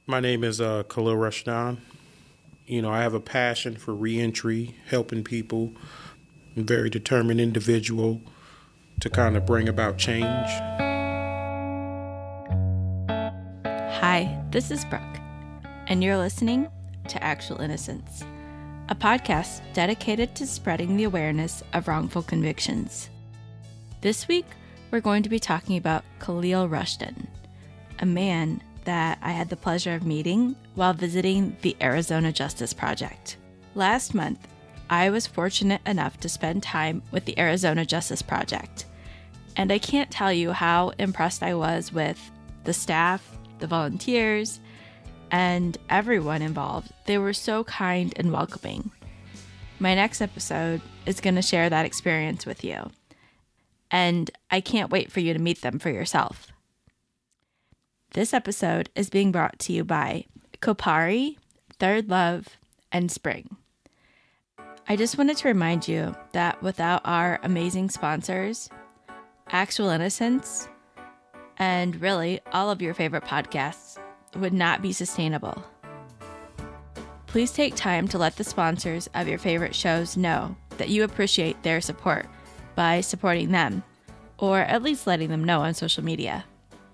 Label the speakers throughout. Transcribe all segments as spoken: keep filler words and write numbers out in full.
Speaker 1: My name is uh, Khalil Rashdan. You know, I have a passion for reentry, helping people. I'm a very determined individual to kind of bring about change.
Speaker 2: Hi, this is Brooke, and you're listening to Actual Innocence, a podcast dedicated to spreading the awareness of wrongful convictions. This week, we're going to be talking about Khalil Rushdan, a man that I had the pleasure of meeting while visiting the Arizona Justice Project. Last month, I was fortunate enough to spend time with the Arizona Justice Project, and I can't tell you how impressed I was with the staff, the volunteers, and everyone involved. They were so kind and welcoming. My next episode is going to share that experience with you, and I can't wait for you to meet them for yourself. This episode is being brought to you by Kopari, Third Love, and Spring. I just wanted to remind you that without our amazing sponsors, Actual Innocence, and really all of your favorite podcasts would not be sustainable. Please take time to let the sponsors of your favorite shows know that you appreciate their support by supporting them, or at least letting them know on social media.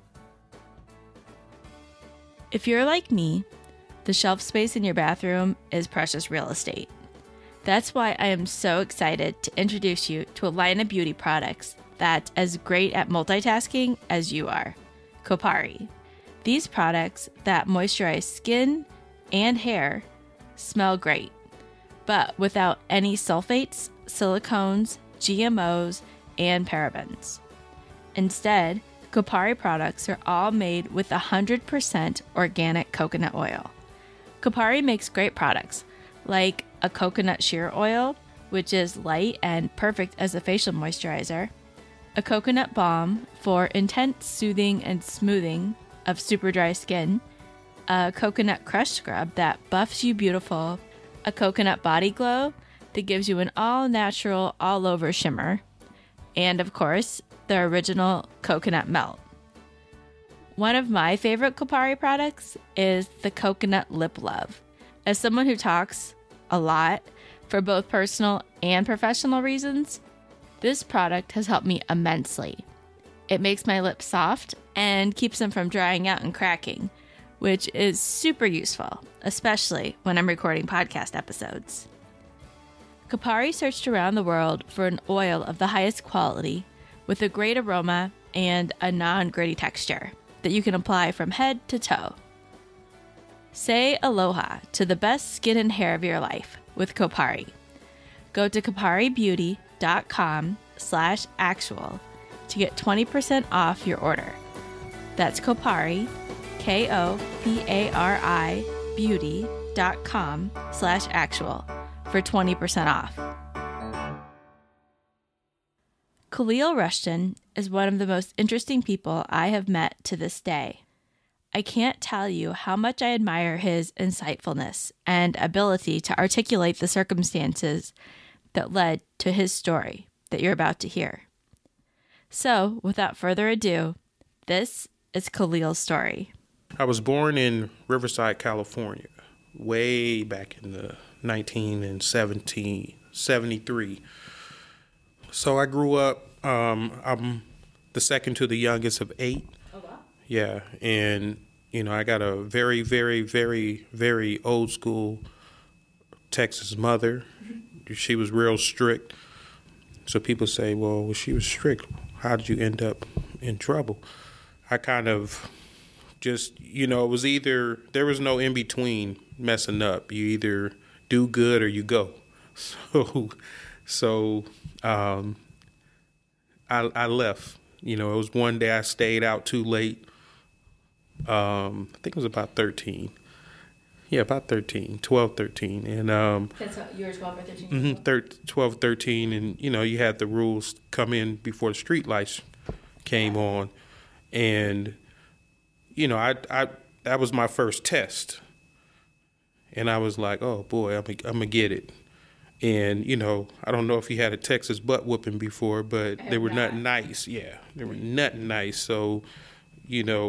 Speaker 2: If you're like me, the shelf space in your bathroom is precious real estate. That's why I am so excited to introduce you to a line of beauty products that's as great at multitasking as you are, Kopari. These products that moisturize skin and hair smell great, but without any sulfates, silicones, G M Os, and parabens. Instead, Kopari products are all made with one hundred percent organic coconut oil. Kopari makes great products like a coconut shear oil, which is light and perfect as a facial moisturizer, a coconut balm for intense soothing and smoothing of super dry skin, a coconut crush scrub that buffs you beautiful, a coconut body glow that gives you an all-natural, all-over shimmer, and of course, the original coconut melt. One of my favorite Kopari products is the Coconut Lip Love. As someone who talks a lot for both personal and professional reasons, this product has helped me immensely. It makes my lips soft and keeps them from drying out and cracking, which is super useful, especially when I'm recording podcast episodes. Kopari searched around the world for an oil of the highest quality with a great aroma and a non-gritty texture that you can apply from head to toe. Say aloha to the best skin and hair of your life with Kopari. Go to koparibeauty.com slash actual to get twenty percent off your order. That's Kopari, K O P A R I, beauty.com slash actual for twenty percent off. Khalil Rushdan is one of the most interesting people I have met to this day. I can't tell you how much I admire his insightfulness and ability to articulate the circumstances that led to his story that you're about to hear. So, without further ado, this is Khalil's story.
Speaker 1: I was born in Riverside, California, way back in the nineteen seventy-three. So I grew up, um, I'm the second to the youngest of eight.
Speaker 2: Oh, wow.
Speaker 1: Yeah, and, you know, I got a very, very, very, very old school Texas mother. Mm-hmm. She was real strict. So people say, well, well, she was strict. How did you end up in trouble? I kind of just, you know, it was either, there was no in between messing up. You either do good or you go. So, so, um, I, I left. You know, it was one day I stayed out too late. Um, I think it was about thirteen. Yeah, about thirteen, twelve, thirteen. And, um,
Speaker 2: That's how, you were twelve or thirteen?
Speaker 1: Mm-hmm, thir- twelve, thirteen. And, you know, you had the rules come in before the street lights came on. And, you know, I, I, that was my first test. And I was like, oh, boy, I'm going to get it. And, you know, I don't know if he had a Texas butt whooping before, but they were not nice. Yeah, they were not nice. So, you know,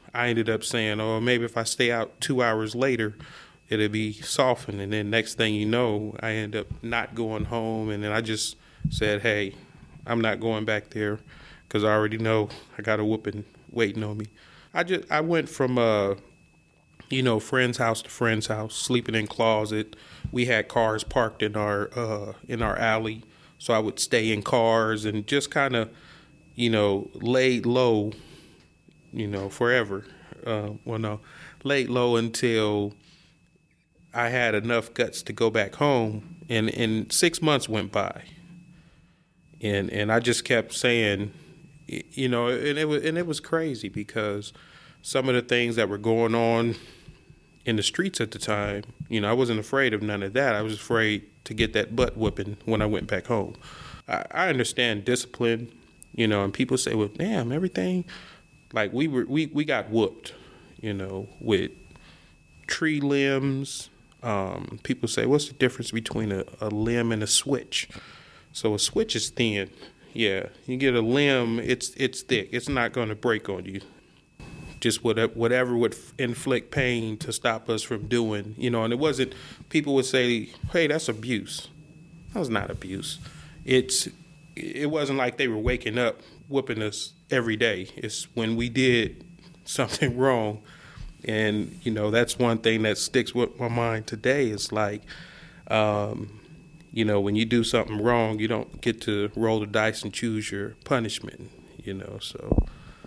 Speaker 1: I ended up saying, oh, maybe if I stay out two hours later, it'll be softened. And then next thing you know, I end up not going home. And then I just said, hey, I'm not going back there because I already know I got a whooping waiting on me. I just I went from, uh, you know, friend's house to friend's house, sleeping in closet. We had cars parked in our uh, in our alley, so I would stay in cars and just kind of, you know, laid low, you know, forever. Uh, well, no, laid low until I had enough guts to go back home, and, and six months went by, and and I just kept saying, you know, and it was and it was crazy because some of the things that were going on in the streets at the time, you know, I wasn't afraid of none of that. I was afraid to get that butt whooping when I went back home. I, I understand discipline, you know, and people say, well, damn, everything, like we were, we, we got whooped, you know, with tree limbs. Um, people say, what's the difference between a, a limb and a switch? So a switch is thin. Yeah, you get a limb, it's it's thick. It's not going to break on you. Just whatever, whatever would inflict pain to stop us from doing, you know. And it wasn't, people would say, hey, that's abuse. That was not abuse. It's, it wasn't like they were waking up whooping us every day. It's when we did something wrong. And, you know, that's one thing that sticks with my mind today is like, um, you know, when you do something wrong, you don't get to roll the dice and choose your punishment, you know, so.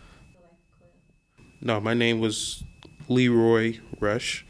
Speaker 1: No, my name was Leroy Rush,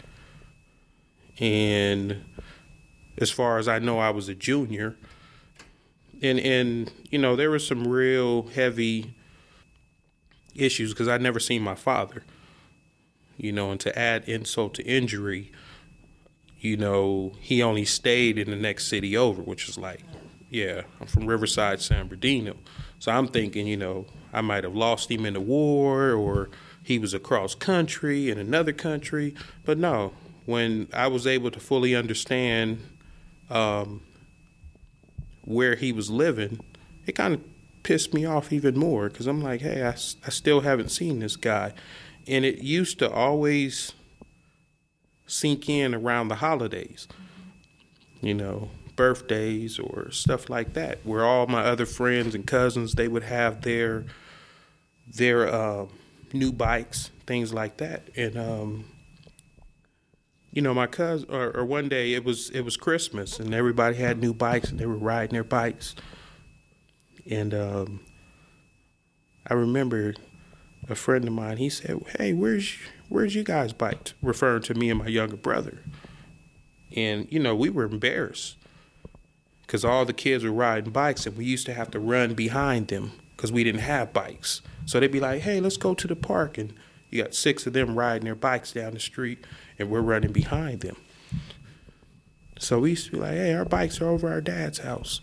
Speaker 1: and as far as I know, I was a junior, and, and you know, there were some real heavy issues because I'd never seen my father, you know, and to add insult to injury, you know, he only stayed in the next city over, which is like, yeah, I'm from Riverside, San Bernardino, so I'm thinking, you know, I might have lost him in the war, or he was across country in another country. But no, when I was able to fully understand um, where he was living, it kind of pissed me off even more because I'm like, hey, I, I still haven't seen this guy. And it used to always sink in around the holidays, you know, birthdays or stuff like that, where all my other friends and cousins, they would have their, their, uh, new bikes, things like that. And, um, you know, my cousin, or, or one day it was, it was Christmas and everybody had new bikes and they were riding their bikes. And, um, I remember a friend of mine, he said, hey, where's, where's you guys' bikes? Referring to me and my younger brother. And, you know, we were embarrassed because all the kids were riding bikes and we used to have to run behind them because we didn't have bikes. So they'd be like, hey, let's go to the park. And you got six of them riding their bikes down the street, and we're running behind them. So we used to be like, hey, our bikes are over our dad's house.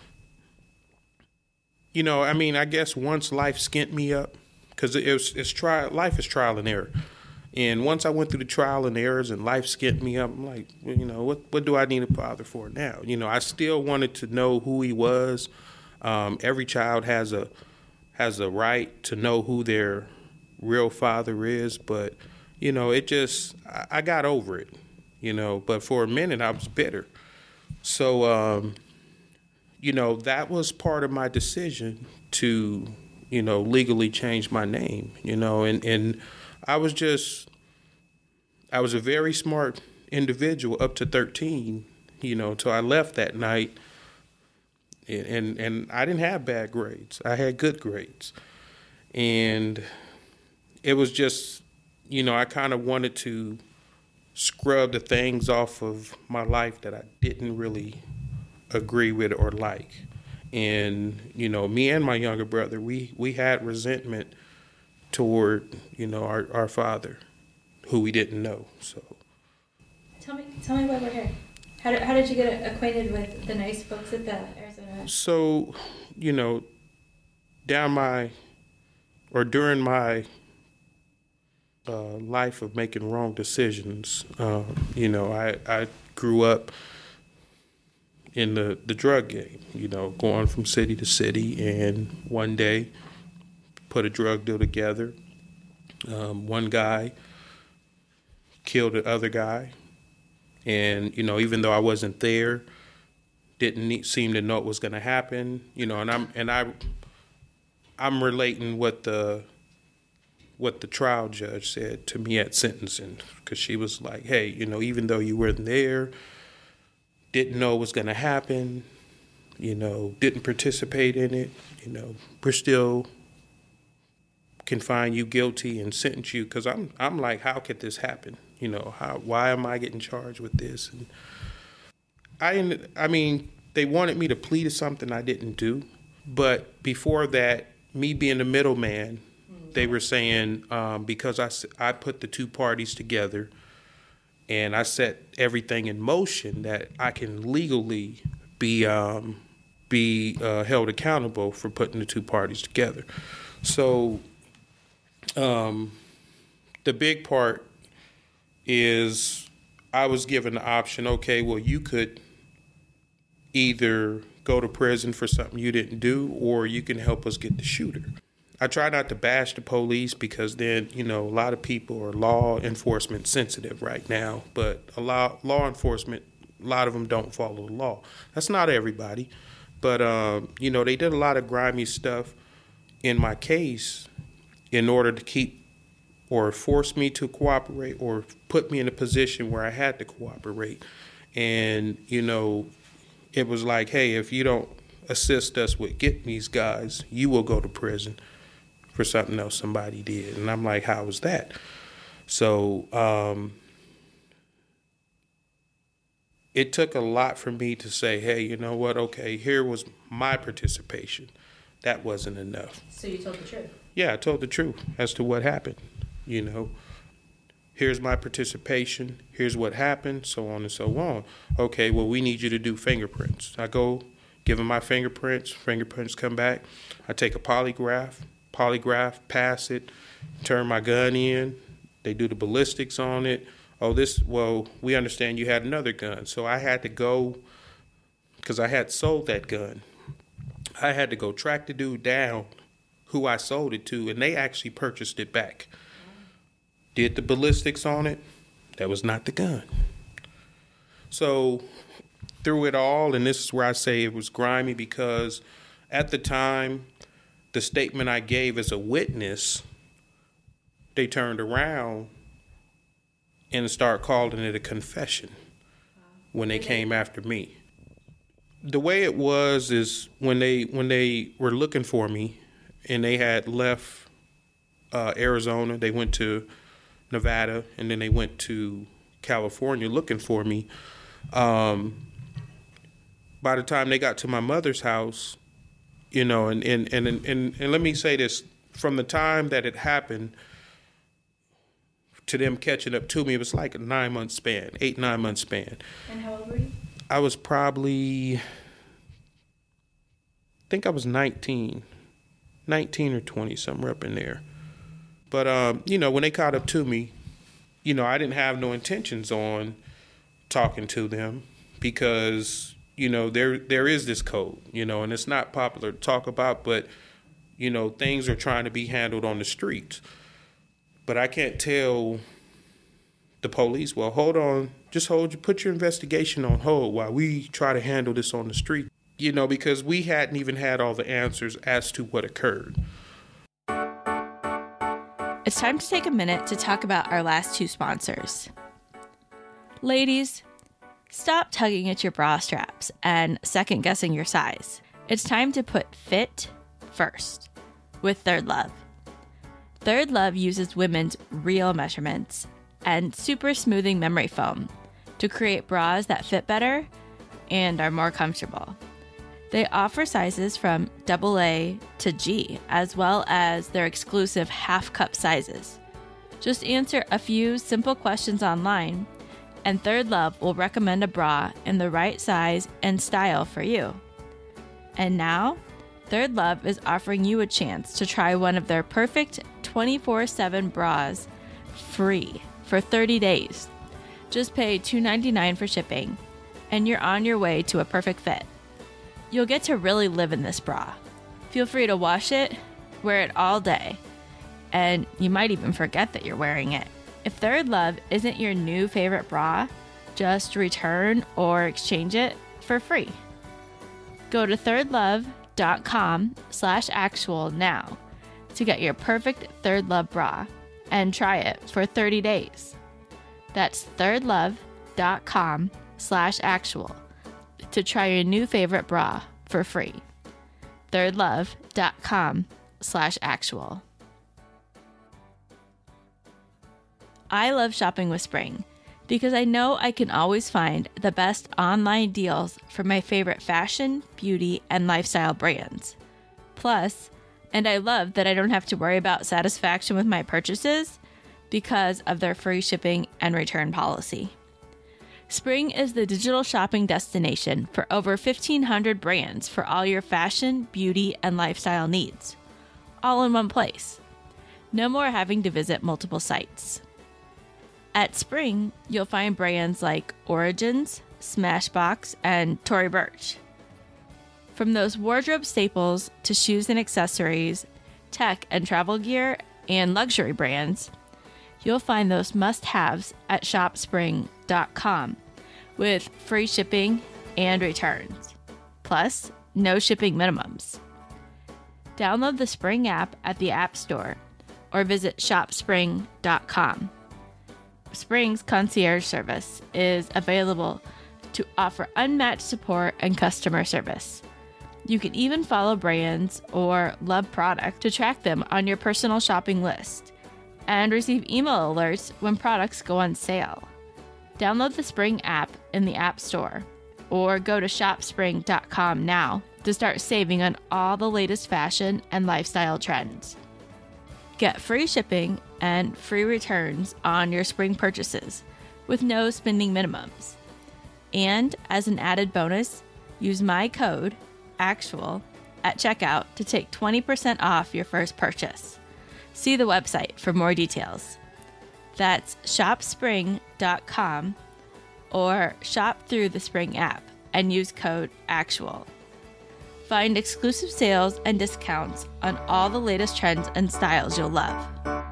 Speaker 1: You know, I mean, I guess once life skint me up, because it was, it's trial, life is trial and error. And once I went through the trial and errors and life skint me up, I'm like, well, you know, what, what do I need a father for now? You know, I still wanted to know who he was. Um, every child has a has a right to know who their real father is, but, you know, it just, I, I got over it, you know, but for a minute I was bitter. So, um, you know, that was part of my decision to, you know, legally change my name, you know, and, and I was just, I was a very smart individual up to thirteen, you know, till I left that night. And, and and I didn't have bad grades. I had good grades. And it was just, you know, I kind of wanted to scrub the things off of my life that I didn't really agree with or like. And, you know, me and my younger brother, we, we had resentment toward, you know, our, our father, who we didn't know. So
Speaker 2: Tell me, tell me why we're here. How did, how did you get acquainted with the nice folks at the Arizona?
Speaker 1: So, you know, down my, or during my uh, life of making wrong decisions, uh, you know, I, I grew up in the, the drug game, you know, going from city to city, and one day put a drug deal together, Um, one guy killed the other guy. And, you know, even though I wasn't there, didn't need, seem to know what was going to happen, you know, and I'm, and I, I'm relating what the, what the trial judge said to me at sentencing, because she was like, hey, you know, even though you weren't there, didn't know what was going to happen, you know, didn't participate in it, you know, we're still can find you guilty and sentence you, because I'm, I'm like, how could this happen? You know, how, why am I getting charged with this? And I, I mean, they wanted me to plead to something I didn't do. But before that, me being the middleman, they were saying um, because I, I put the two parties together and I set everything in motion, that I can legally be um, be uh, held accountable for putting the two parties together. So um, the big part is I was given the option, okay, well, you could either go to prison for something you didn't do, or you can help us get the shooter. I try not to bash the police, because then, you know, a lot of people are law enforcement sensitive right now, but a lot law enforcement, a lot of them don't follow the law. That's not everybody, but, um, you know, they did a lot of grimy stuff in my case in order to keep or force me to cooperate, or put me in a position where I had to cooperate. And, you know, it was like, hey, if you don't assist us with getting these guys, you will go to prison for something else somebody did. And I'm like, how was that? So um, it took a lot for me to say, hey, you know what? Okay, here was my participation. That wasn't enough.
Speaker 2: So you told the truth?
Speaker 1: Yeah, I told the truth as to what happened. You know, here's my participation. Here's what happened, so on and so on. Okay, well, we need you to do fingerprints. I go, give them my fingerprints. Fingerprints come back. I take a polygraph. Polygraph, pass it, turn my gun in. They do the ballistics on it. Oh, this, well, we understand you had another gun. So I had to go, because I had sold that gun. I had to go track the dude down who I sold it to, and they actually purchased it back. Did the ballistics on it. That was not the gun. So through it all, and this is where I say it was grimy, because at the time, the statement I gave as a witness, they turned around and started calling it a confession when they came after me. The way it was is when they when they were looking for me and they had left uh, Arizona, they went to Nevada, and then they went to California looking for me. Um, by the time they got to my mother's house, you know, and, and, and, and, and let me say this, from the time that it happened to them catching up to me, it was like a nine month span, eight, nine month span.
Speaker 2: And how old were you?
Speaker 1: I was probably, I think I was nineteen, nineteen or twenty, somewhere up in there. But, um, you know, when they caught up to me, you know, I didn't have no intentions on talking to them, because, you know, there there is this code, you know, and it's not popular to talk about, but, you know, things are trying to be handled on the streets. But I can't tell the police, well, hold on, just hold you, put your investigation on hold while we try to handle this on the street, you know, because we hadn't even had all the answers as to what occurred.
Speaker 2: It's time to take a minute to talk about our last two sponsors. Ladies, stop tugging at your bra straps and second guessing your size. It's time to put fit first with Third Love. Third Love uses women's real measurements and super smoothing memory foam to create bras that fit better and are more comfortable. They offer sizes from double A to G, as well as their exclusive half cup sizes. Just answer a few simple questions online, and Third Love will recommend a bra in the right size and style for you. And now, Third Love is offering you a chance to try one of their perfect twenty-four seven bras free for thirty days. Just pay two dollars and ninety-nine cents for shipping, and you're on your way to a perfect fit. You'll get to really live in this bra. Feel free to wash it, wear it all day, and you might even forget that you're wearing it. If Third Love isn't your new favorite bra, just return or exchange it for free. Go to thirdlove.com slash actual now to get your perfect Third Love bra and try it for thirty days. That's thirdlove.com slash actual to try your new favorite bra for free. thirdlove.com slash actual. I love shopping with Spring because I know I can always find the best online deals for my favorite fashion, beauty, and lifestyle brands. Plus, and I love that I don't have to worry about satisfaction with my purchases because of their free shipping and return policy. Spring is the digital shopping destination for over fifteen hundred brands for all your fashion, beauty, and lifestyle needs, all in one place. No more having to visit multiple sites. At Spring, you'll find brands like Origins, Smashbox, and Tory Burch. From those wardrobe staples to shoes and accessories, tech and travel gear, and luxury brands, you'll find those must-haves at shop spring dot com with free shipping and returns, plus no shipping minimums. Download the Spring app at the App Store or visit shop spring dot com. Spring's concierge service is available to offer unmatched support and customer service. You can even follow brands or love product to track them on your personal shopping list and receive email alerts when products go on sale. Download the Spring app in the App Store or go to shop spring dot com now to start saving on all the latest fashion and lifestyle trends. Get free shipping and free returns on your Spring purchases with no spending minimums. And as an added bonus, use my code, ACTUAL, at checkout to take twenty percent off your first purchase. See the website for more details. That's shop spring dot com or shop through the Spring app and use code ACTUAL. Find exclusive sales and discounts on all the latest trends and styles you'll love.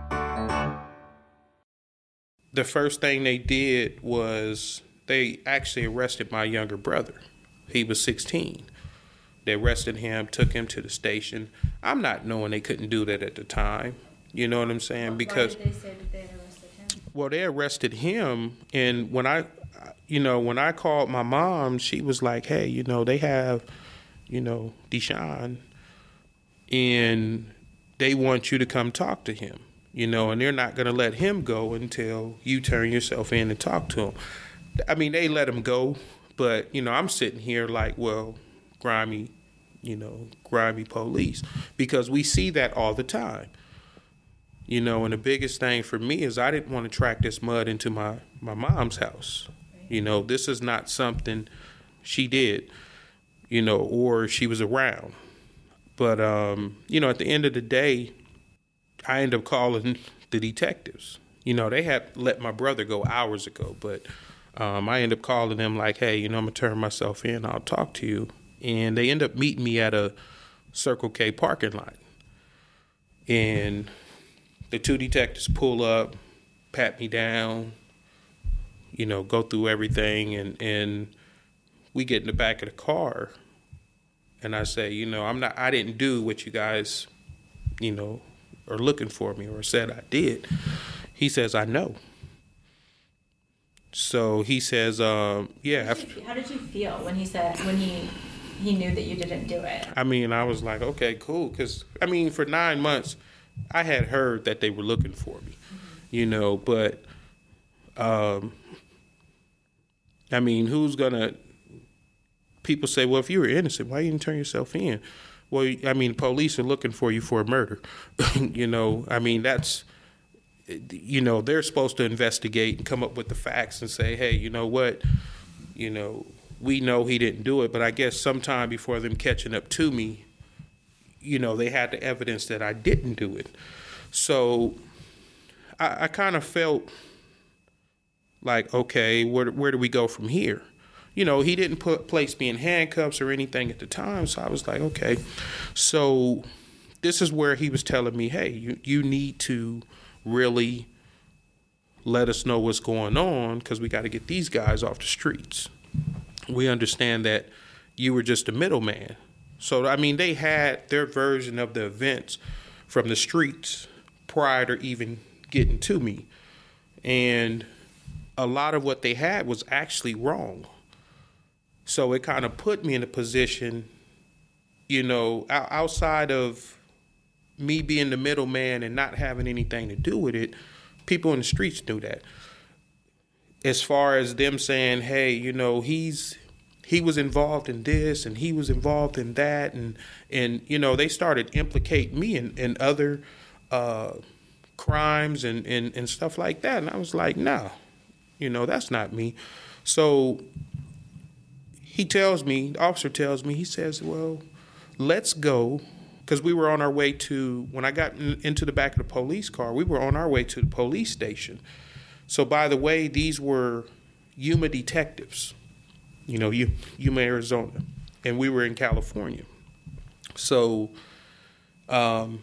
Speaker 1: The first thing they did was they actually arrested my younger brother. He was sixteen. They arrested him, took him to the station. I'm not knowing they couldn't do that at the time. You know what I'm saying? Because
Speaker 3: why did they say that they had arrested him?
Speaker 1: Well, they arrested him, and when I, you know, when I called my mom, she was like, "Hey, you know, they have, you know, Deshaun, and they want you to come talk to him, you know, and they're not going to let him go until you turn yourself in and talk to him." I mean, they let him go, but, you know, I'm sitting here like, well, grimy, you know, grimy police, because we see that all the time. You know, and the biggest thing for me is I didn't want to track this mud into my, my mom's house. You know, this is not something she did, you know, or she was around. But, um, you know, at the end of the day, I ended up calling the detectives. You know, they had let my brother go hours ago, but um, I ended up calling them like, hey, you know, I'm going to turn myself in. I'll talk to you. And they ended up meeting me at a Circle K parking lot. And the two detectives pull up, pat me down, you know, go through everything, and, and we get in the back of the car, and I say, you know, I'm not, I didn't do what you guys, you know, are looking for me or said I did. He says, I know. So he says, um, yeah.
Speaker 3: How did, you, how did you feel when he said, when he he knew that you didn't do it?
Speaker 1: I mean, I was like, okay, cool, because, I mean, for nine months, I had heard that they were looking for me, mm-hmm. you know, but, um, I mean, who's going to, people say, well, if you were innocent, why you didn't turn yourself in? Well, I mean, police are looking for you for a murder, you know, I mean, that's, you know, they're supposed to investigate and come up with the facts and say, hey, you know what, you know, we know he didn't do it, but I guess sometime before them catching up to me, you know, they had the evidence that I didn't do it. So I, I kind of felt like, okay, where where do we go from here? You know, he didn't put place me in handcuffs or anything at the time, so I was like, okay. So this is where he was telling me, hey, you, you need to really let us know what's going on because we got to get these guys off the streets. We understand that you were just a middleman. So, I mean, they had their version of the events from the streets prior to even getting to me. And a lot of what they had was actually wrong. So it kind of put me in a position, you know, outside of me being the middleman and not having anything to do with it, people in the streets knew that. As far as them saying, hey, you know, he's he was involved in this and he was involved in that. And, and you know, they started implicating me in, in other uh, crimes and, and, and stuff like that. And I was like, no, you know, that's not me. So he tells me, the officer tells me, he says, well, let's go. Because we were on our way to, when I got in, into the back of the police car, we were on our way to the police station. So, by the way, these were Yuma detectives, you know, Yuma, Arizona, and we were in California. So, um,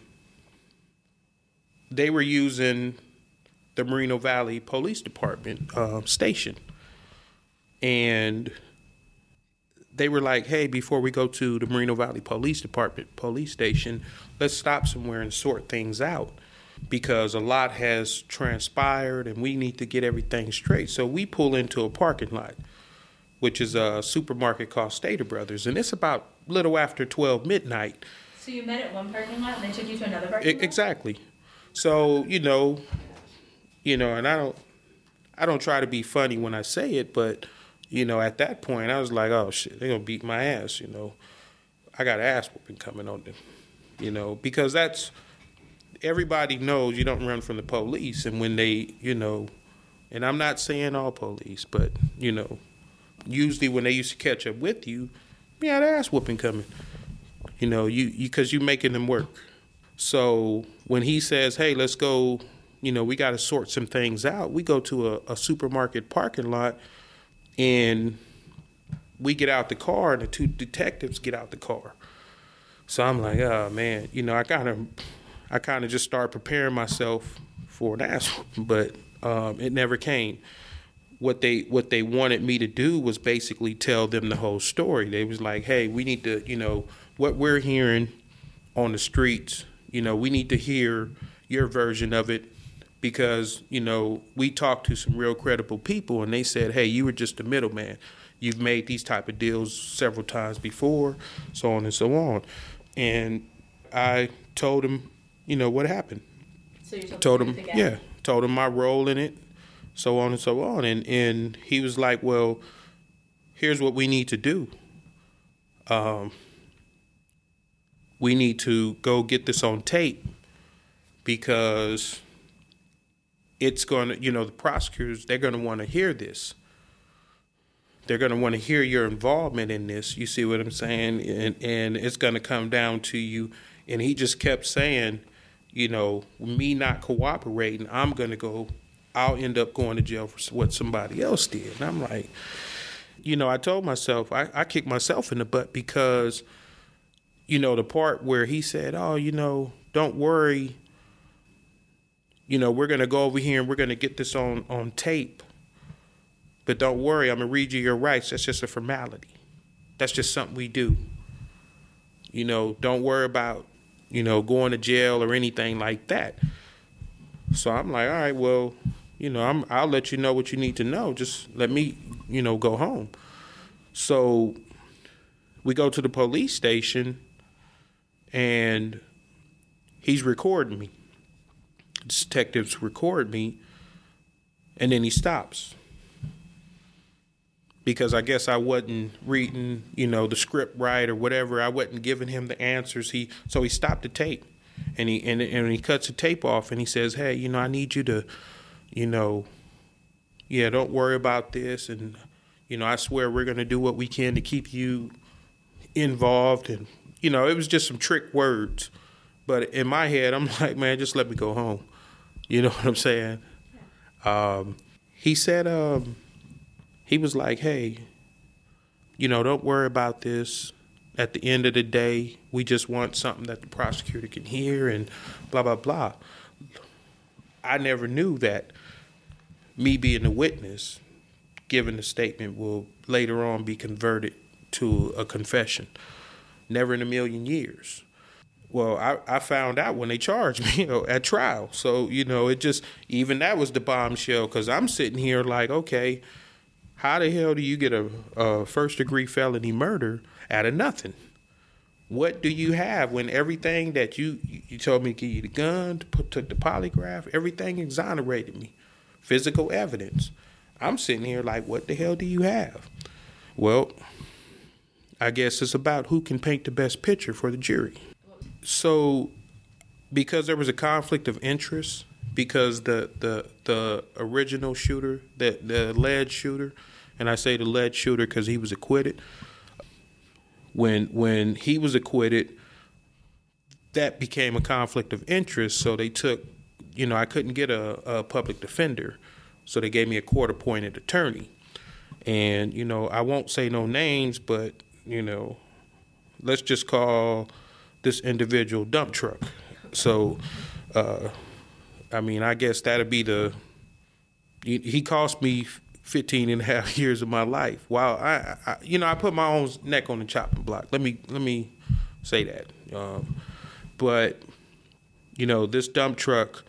Speaker 1: they were using the Moreno Valley Police Department uh, station. And they were like, hey, before we go to the Moreno Valley Police Department police station, let's stop somewhere and sort things out because a lot has transpired and we need to get everything straight. So we pull into a parking lot, which is a supermarket called Stater Brothers, and it's about a little after twelve midnight.
Speaker 3: So you met at one parking lot and they took you to another parking lot?
Speaker 1: Exactly. So, you know, you know, and I don't, I don't try to be funny when I say it, but you know, at that point, I was like, oh, shit, they're going to beat my ass, you know. I got ass whooping coming on them, you know, because that's, everybody knows you don't run from the police. And when they, you know, and I'm not saying all police, but, you know, usually when they used to catch up with you, you had ass whooping coming, you know, you because you, you're making them work. So when he says, hey, let's go, you know, we got to sort some things out, we go to a, a supermarket parking lot. And we get out the car, and the two detectives get out the car. So I'm like, oh man, you know, I kind of, I kind of just started preparing myself for an ass whooping, but um, it never came. What they, what they wanted me to do was basically tell them the whole story. They was like, hey, we need to, you know, what we're hearing on the streets, you know, we need to hear your version of it. Because, you know, we talked to some real credible people and they said, hey, you were just a middleman. You've made these type of deals several times before, so on and so on. And I told him, you know, what happened.
Speaker 3: So you told,
Speaker 1: told
Speaker 3: him,
Speaker 1: him, yeah, told him my role in it, so on and so on. And, and he was like, well, here's what we need to do. Um, we need to go get this on tape because it's going to, you know, the prosecutors, they're going to want to hear this. They're going to want to hear your involvement in this. You see what I'm saying? And, and it's going to come down to you. And he just kept saying, you know, me not cooperating, I'm going to go, I'll end up going to jail for what somebody else did. And I'm like, you know, I told myself, I, I kicked myself in the butt because, you know, the part where he said, oh, you know, don't worry. You know, we're going to go over here and we're going to get this on, on tape. But don't worry, I'm going to read you your rights. That's just a formality. That's just something we do. You know, don't worry about, you know, going to jail or anything like that. So I'm like, all right, well, you know, I'm, I'll let you know what you need to know. Just let me, you know, go home. So we go to the police station and he's recording me. Detectives record me, and then he stops because I guess I wasn't reading, you know, the script right or whatever. I wasn't giving him the answers. He so he stopped the tape, and he and and he cuts the tape off, and he says, "Hey, you know, I need you to, you know, yeah, don't worry about this, and you know, I swear we're gonna do what we can to keep you involved." And you know, it was just some trick words. But in my head, I'm like, man, just let me go home. You know what I'm saying? Um, he said, um, he was like, hey, you know, don't worry about this. At the end of the day, we just want something that the prosecutor can hear and blah, blah, blah. I never knew that me being a witness, giving the statement, will later on be converted to a confession. Never in a million years. Well, I, I found out when they charged me, you know, at trial. So, you know, it just, even that was the bombshell, because I'm sitting here like, okay, how the hell do you get a, a first degree felony murder out of nothing? What do you have when everything that you, you told me to give you the gun, to put, took the polygraph, everything exonerated me? Physical evidence. I'm sitting here like, what the hell do you have? Well, I guess it's about who can paint the best picture for the jury. So, because there was a conflict of interest, because the the, the original shooter, the, the alleged shooter, and I say the alleged shooter because he was acquitted, when when he was acquitted, that became a conflict of interest, so they took, you know, I couldn't get a, a public defender, so they gave me a court-appointed attorney. And, you know, I won't say no names, but, you know, let's just call this individual dump truck. So, uh, I mean, I guess that'd be the, he cost me fifteen and a half years of my life. Wow. I, I you know, I put my own neck on the chopping block. Let me, let me say that. Um, but, you know, this dump truck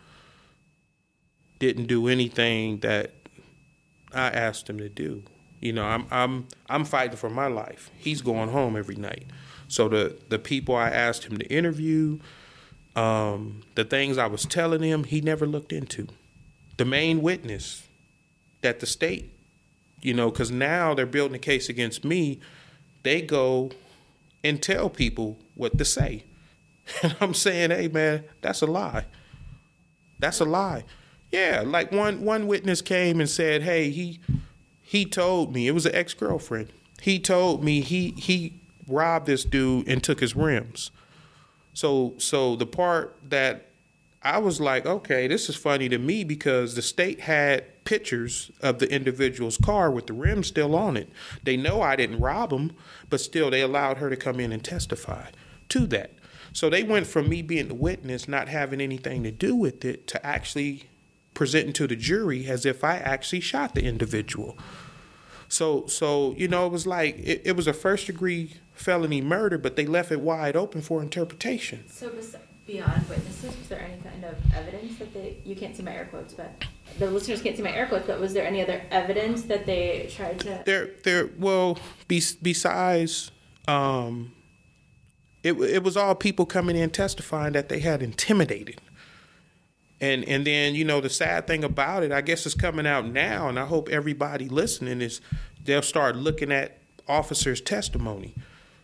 Speaker 1: didn't do anything that I asked him to do. You know, I'm, I'm, I'm fighting for my life. He's going home every night. So the, the people I asked him to interview, um, the things I was telling him, he never looked into. The main witness that the state, you know, because now they're building a case against me, they go and tell people what to say. And I'm saying, hey, man, that's a lie. That's a lie. Yeah, like one, one witness came and said, hey, he he told me, it was an ex-girlfriend, he told me he he robbed this dude and took his rims. So so the part that I was like, okay, this is funny to me, because the state had pictures of the individual's car with the rims still on it. They know I didn't rob him, but still they allowed her to come in and testify to that. So they went from me being the witness, not having anything to do with it, to actually presenting to the jury as if I actually shot the individual. So, so you know, it was like, it, it was a first degree felony murder, but they left it wide open for interpretation.
Speaker 3: So beyond witnesses, was there any kind of evidence that they, you can't see my air quotes, but the listeners can't see my air quotes, but was there any other evidence that they tried to?
Speaker 1: There, there, well, be, besides, um, it, it was all people coming in testifying that they had intimidated. And and then, you know, the sad thing about it, I guess it's coming out now, and I hope everybody listening is, they'll start looking at officers' testimony.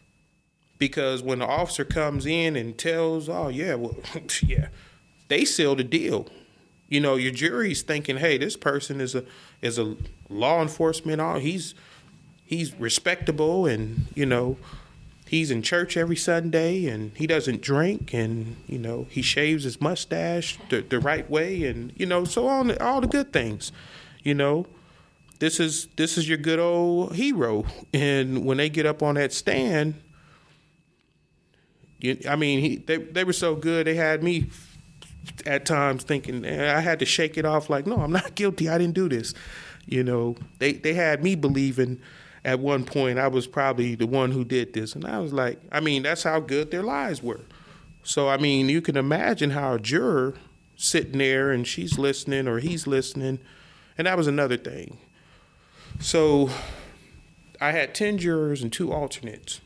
Speaker 1: Because when the officer comes in and tells, oh, yeah, well, yeah, they seal the deal. You know, your jury's thinking, hey, this person is a is a law enforcement, he's he's respectable, and, you know, he's in church every Sunday, and he doesn't drink, and, you know, he shaves his mustache the, the right way, and, you know, so on, all the good things, you know. This is this is your good old hero. And when they get up on that stand, you, I mean, he, they they were so good, they had me at times thinking, I had to shake it off like, no, I'm not guilty, I didn't do this. You know, they, they had me believing at one point I was probably the one who did this. And I was like, I mean, that's how good their lies were. So, I mean, you can imagine how a juror sitting there and she's listening or he's listening. And that was another thing. So I had ten jurors and two alternates.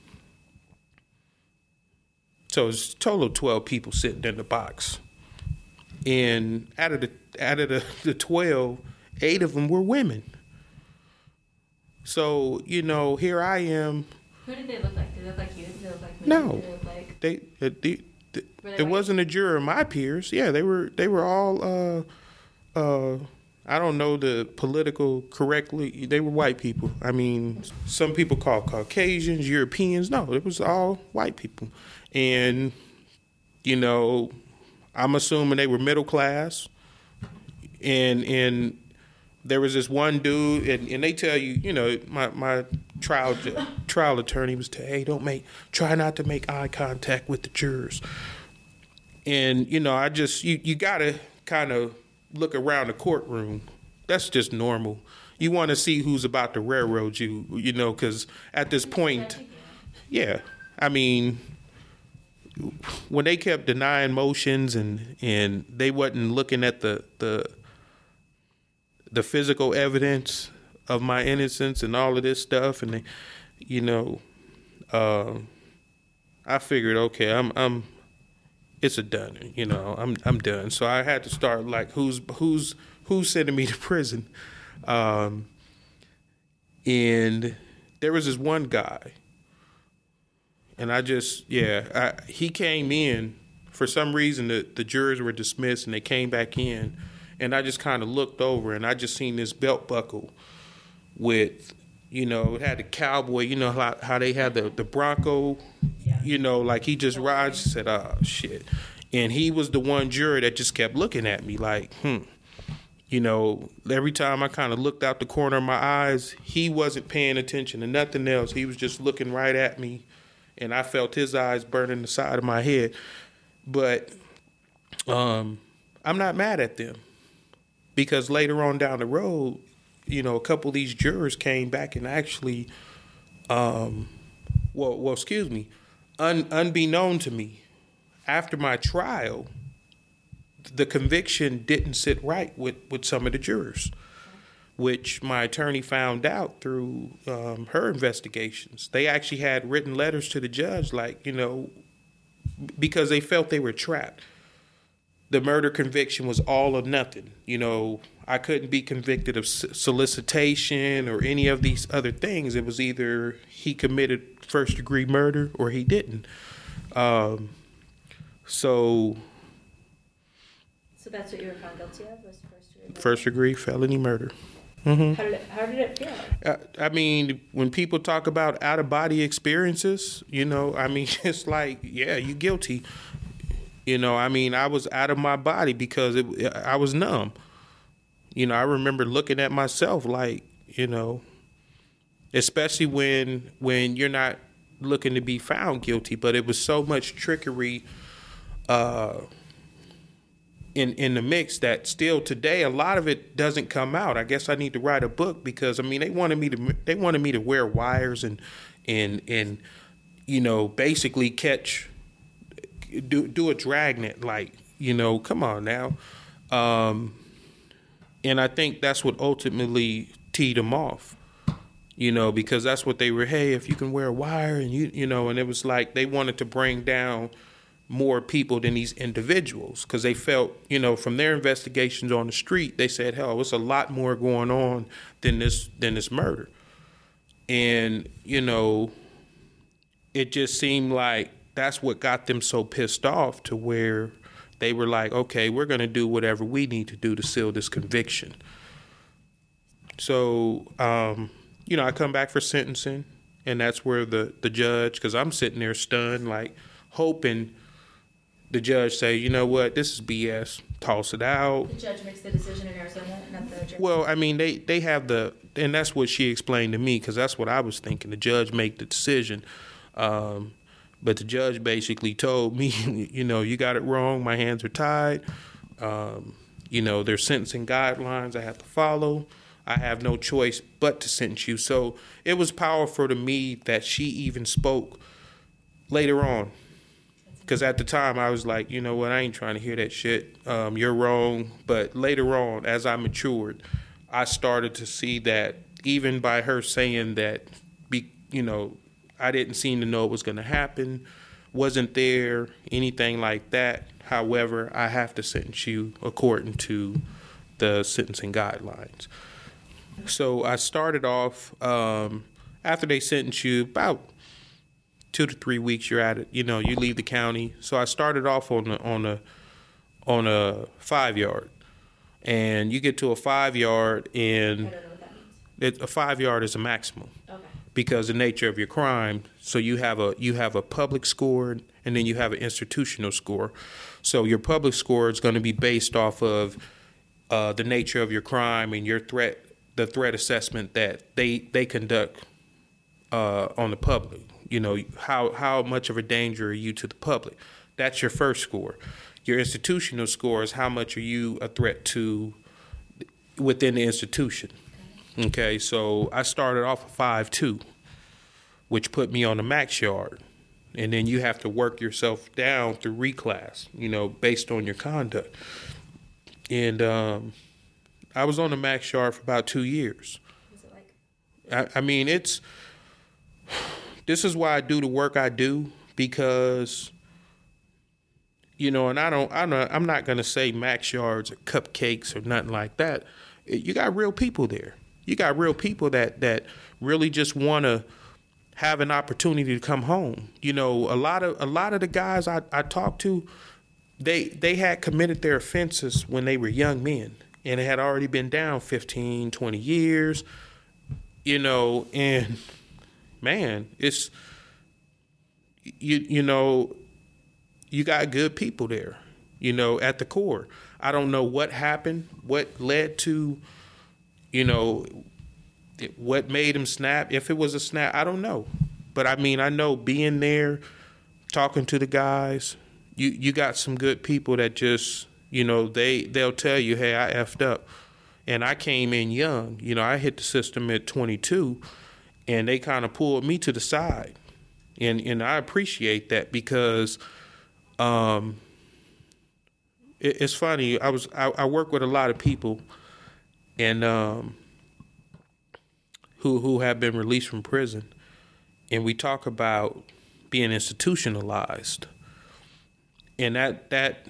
Speaker 1: So it's a total of twelve people sitting in the box. And out of the out of the, the twelve, eight of them were women. So, you know, here I am.
Speaker 3: Who did they look like? Did they look like you? Did they look like me?
Speaker 1: No.
Speaker 3: Did they look like...
Speaker 1: They, uh, they, they,
Speaker 3: they
Speaker 1: it wasn't a juror of my peers. Yeah, they were they were all, uh, uh, I don't know the political correctly. They were white people. I mean, some people call Caucasians, Europeans. No, it was all white people. And, you know, I'm assuming they were middle class. And, and, there was this one dude, and, and they tell you, you know, my, my trial trial attorney was saying, hey, don't make, try not to make eye contact with the jurors. And, you know, I just, you, you got to kind of look around the courtroom. That's just normal. You want to see who's about to railroad you, you know, because at this point, yeah, I mean, when they kept denying motions and, and they wasn't looking at the, the, the physical evidence of my innocence and all of this stuff, and they, you know, uh, I figured, okay, I'm, I'm, it's a done, you know, I'm, I'm done. So I had to start like, who's, who's, who's sending me to prison? Um, and there was this one guy, and I just, yeah, I, he came in for some reason. The, the jurors were dismissed, and they came back in, and I just kind of looked over, and I just seen this belt buckle with, you know, it had the cowboy, you know how, how they had the, the Bronco, yeah. You know, like he just rides, said, oh, shit. And he was the one juror that just kept looking at me like, hmm. You know, every time I kind of looked out the corner of my eyes, he wasn't paying attention to nothing else. He was just looking right at me, and I felt his eyes burning the side of my head. But um, I'm not mad at them, because later on down the road, you know, a couple of these jurors came back and actually, um, well, well, excuse me, un, unbeknown to me, after my trial, the conviction didn't sit right with, with some of the jurors, which my attorney found out through um, her investigations. They actually had written letters to the judge, like, you know, because they felt they were trapped. The murder conviction was all or nothing. You know, I couldn't be convicted of solicitation or any of these other things. It was either he committed first degree murder or he didn't. Um, so...
Speaker 3: So that's what you were found guilty of, was first degree murder?
Speaker 1: First degree felony murder. Mm-hmm.
Speaker 3: How did it, how did it feel?
Speaker 1: I, I mean, when people talk about out-of-body experiences, you know, I mean, it's like, yeah, you guilty. You know, I mean, I was out of my body because it, I was numb. You know, I remember looking at myself like, you know, especially when when you're not looking to be found guilty, but it was so much trickery uh in in the mix that still today a lot of it doesn't come out. I guess I need to write a book, because I mean they wanted me to they wanted me to wear wires and and and you know, basically catch do do a dragnet, like, you know, come on now. Um and I think that's what ultimately teed them off. You know, because that's what they were, hey, if you can wear a wire and you you know, and it was like they wanted to bring down more people than these individuals, because they felt, you know, from their investigations on the street, they said, hell, it's a lot more going on than this than this murder. And, you know, it just seemed like that's what got them so pissed off, to where they were like, okay, we're going to do whatever we need to do to seal this conviction. So, um, you know, I come back for sentencing, and that's where the, the judge, because I'm sitting there stunned, like hoping the judge say, you know what, this is B S, toss it out.
Speaker 3: The judge makes the decision in Arizona, not the judge.
Speaker 1: Well, I mean, they, they have the, and that's what she explained to me, because that's what I was thinking. The judge make the decision. Um, but the judge basically told me, you know, you got it wrong. My hands are tied. Um, you know, there's sentencing guidelines I have to follow. I have no choice but to sentence you. So it was powerful to me that she even spoke later on. Because at the time, I was like, you know what, I ain't trying to hear that shit. Um, you're wrong. But later on, as I matured, I started to see that even by her saying that, be, you know, I didn't seem to know it was going to happen, wasn't there, anything like that. However, I have to sentence you according to the sentencing guidelines. So I started off, um, after they sentence you, about two to three weeks you're at it, you know, you leave the county. So I started off on a, on a, on a five yard, and you get to a five yard, and
Speaker 3: I don't know what that means.
Speaker 1: It, a five yard is a maximum.
Speaker 3: Okay.
Speaker 1: Because the nature of your crime. So you have a, you have a public score, and then you have an institutional score. So your public score is going to be based off of uh, the nature of your crime and your threat, the threat assessment that they, they conduct uh, on the public. You know, how how much of a danger are you to the public? That's your first score. Your institutional score is how much are you a threat to within the institution. Okay, so I started off a five two, which put me on the max yard. And then you have to work yourself down through reclass, you know, based on your conduct. And um, I was on the max yard for about two years.
Speaker 3: What's it like?
Speaker 1: I, I mean, it's, this is why I do the work I do, because, you know, and I don't, I don't I'm not going to say max yards or cupcakes or nothing like that. You got real people there. You got real people that, that really just want to have an opportunity to come home. You know, a lot of a lot of the guys I, I talked to, they they had committed their offenses when they were young men, and it had already been down fifteen, twenty years, you know, and man, it's, you you know, you got good people there, you know, at the core. I don't know what happened, what led to, you know, what made him snap. If it was a snap, I don't know. But I mean, I know being there, talking to the guys, you, you got some good people that just, you know, they, they'll tell you, hey, I effed up. And I came in young. You know, I hit the system at twenty-two, and they kind of pulled me to the side. And and I appreciate that, because um, it, it's funny. I was I, I work with a lot of people, and um, who who have been released from prison, and we talk about being institutionalized, and that that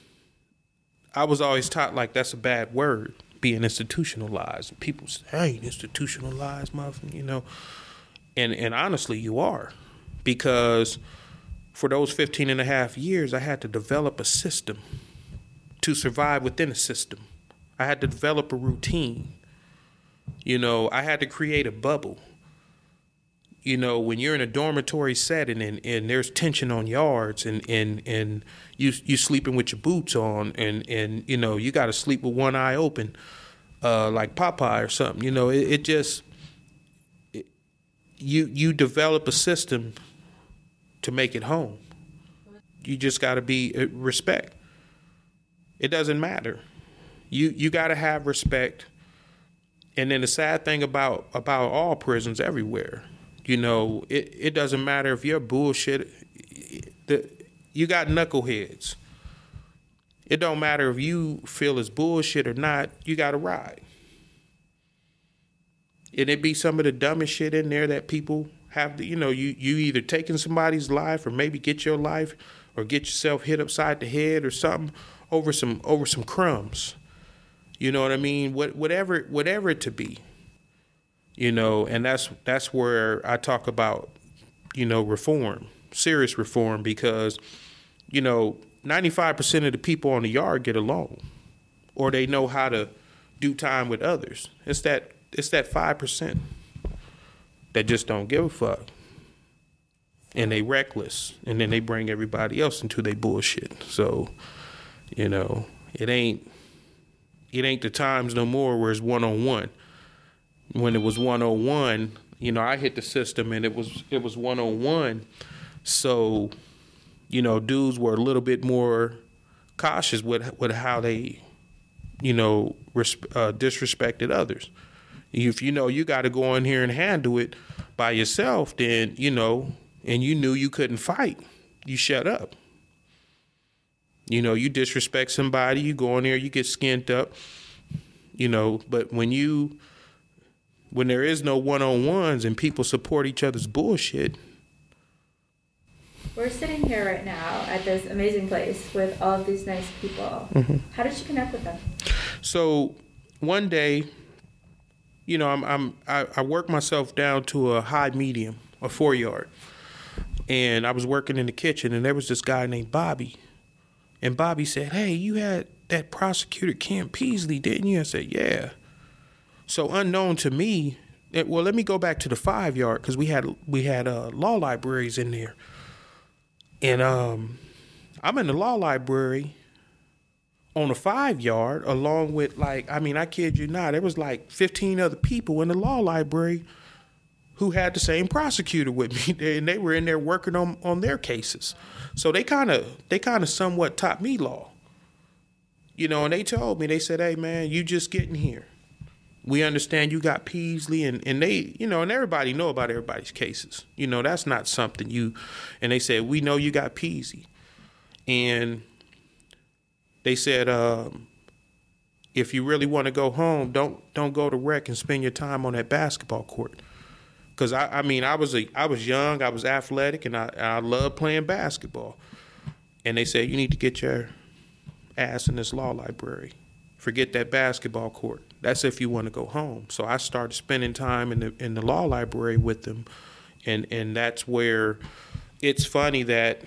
Speaker 1: I was always taught like that's a bad word, being institutionalized. And people say, "Hey, institutionalized, motherfucker," you know, and and honestly, you are, because for those fifteen and a half years, I had to develop a system to survive within a system. I had to develop a routine. You know, I had to create a bubble. You know, when you're in a dormitory setting and, and there's tension on yards, and, and, and you you sleeping with your boots on, and, and you know, you got to sleep with one eye open, uh, like Popeye or something. You know, it, it just, it, you you develop a system to make it home. You just got to be uh, respect. It doesn't matter. You you got to have respect. And then the sad thing about, about all prisons everywhere, you know, it, it doesn't matter if you're bullshit. The, you got knuckleheads. It don't matter if you feel it's bullshit or not. You got to ride. And it be some of the dumbest shit in there that people have to, you know, you, you either taking somebody's life, or maybe get your life, or get yourself hit upside the head or something over some over some crumbs. You know what I mean? What, whatever, whatever it to be, you know, and that's that's where I talk about, you know, reform, serious reform, because, you know, ninety-five percent of the people on the yard get along, or they know how to do time with others. It's that it's that five percent that just don't give a fuck, and they reckless, and then they bring everybody else into their bullshit. So, you know, it ain't. It ain't the times no more where it's one-on-one. When it was one-on-one, you know, I hit the system and it was it was one-on-one. So, you know, dudes were a little bit more cautious with with how they, you know, res- uh, disrespected others. If you know you got to go in here and handle it by yourself, then, you know, and you knew you couldn't fight, you shut up. You know, you disrespect somebody, you go in there, you get skinned up, you know, but when you, when there is no one-on-ones and people support each other's bullshit.
Speaker 3: We're sitting here right now at this amazing place with all of these nice people.
Speaker 1: Mm-hmm.
Speaker 3: How did you connect with them?
Speaker 1: So one day, you know, I'm, I'm, I, I work myself down to a high medium, a four yard. And I was working in the kitchen, and there was this guy named Bobby. And Bobby said, "Hey, you had that prosecutor Ken Peasley, didn't you?" I said, "Yeah." So unknown to me, it, well, let me go back to the five yard, because we had we had uh, law libraries in there, and um, I'm in the law library on the five yard along with, like, I mean, I kid you not, there was like fifteen other people in the law library who had the same prosecutor with me, and they were in there working on, on their cases. So they kind of they kind of somewhat taught me law. You know, and they told me, they said, hey, man, you just getting here. We understand you got Peasley, and, and they, you know, and everybody know about everybody's cases. You know, that's not something you, and they said, we know you got Peasley. And they said, um, if you really want to go home, don't don't go to rec and spend your time on that basketball court. Because, I, I mean, I was a, I was young, I was athletic, and I, I loved playing basketball. And they said, you need to get your ass in this law library. Forget that basketball court. That's if you want to go home. So I started spending time in the in the law library with them, and and that's where it's funny that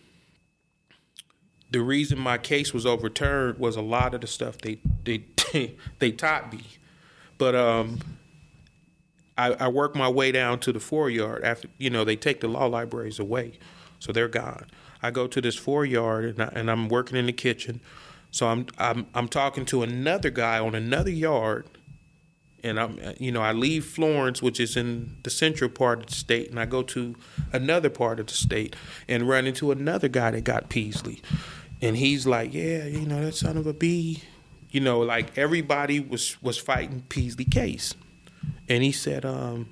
Speaker 1: the reason my case was overturned was a lot of the stuff they they they taught me. But um, I, I worked my way down to the four yard after, you know, they take the law libraries away, so they're gone. I go to this four yard and, I, and I'm working in the kitchen. So I'm I'm I'm talking to another guy on another yard, and I'm you know I leave Florence, which is in the central part of the state, and I go to another part of the state and run into another guy that got Peasley, and he's like, yeah, you know, that son of a bee, you know, like everybody was was fighting Peasley case, and he said um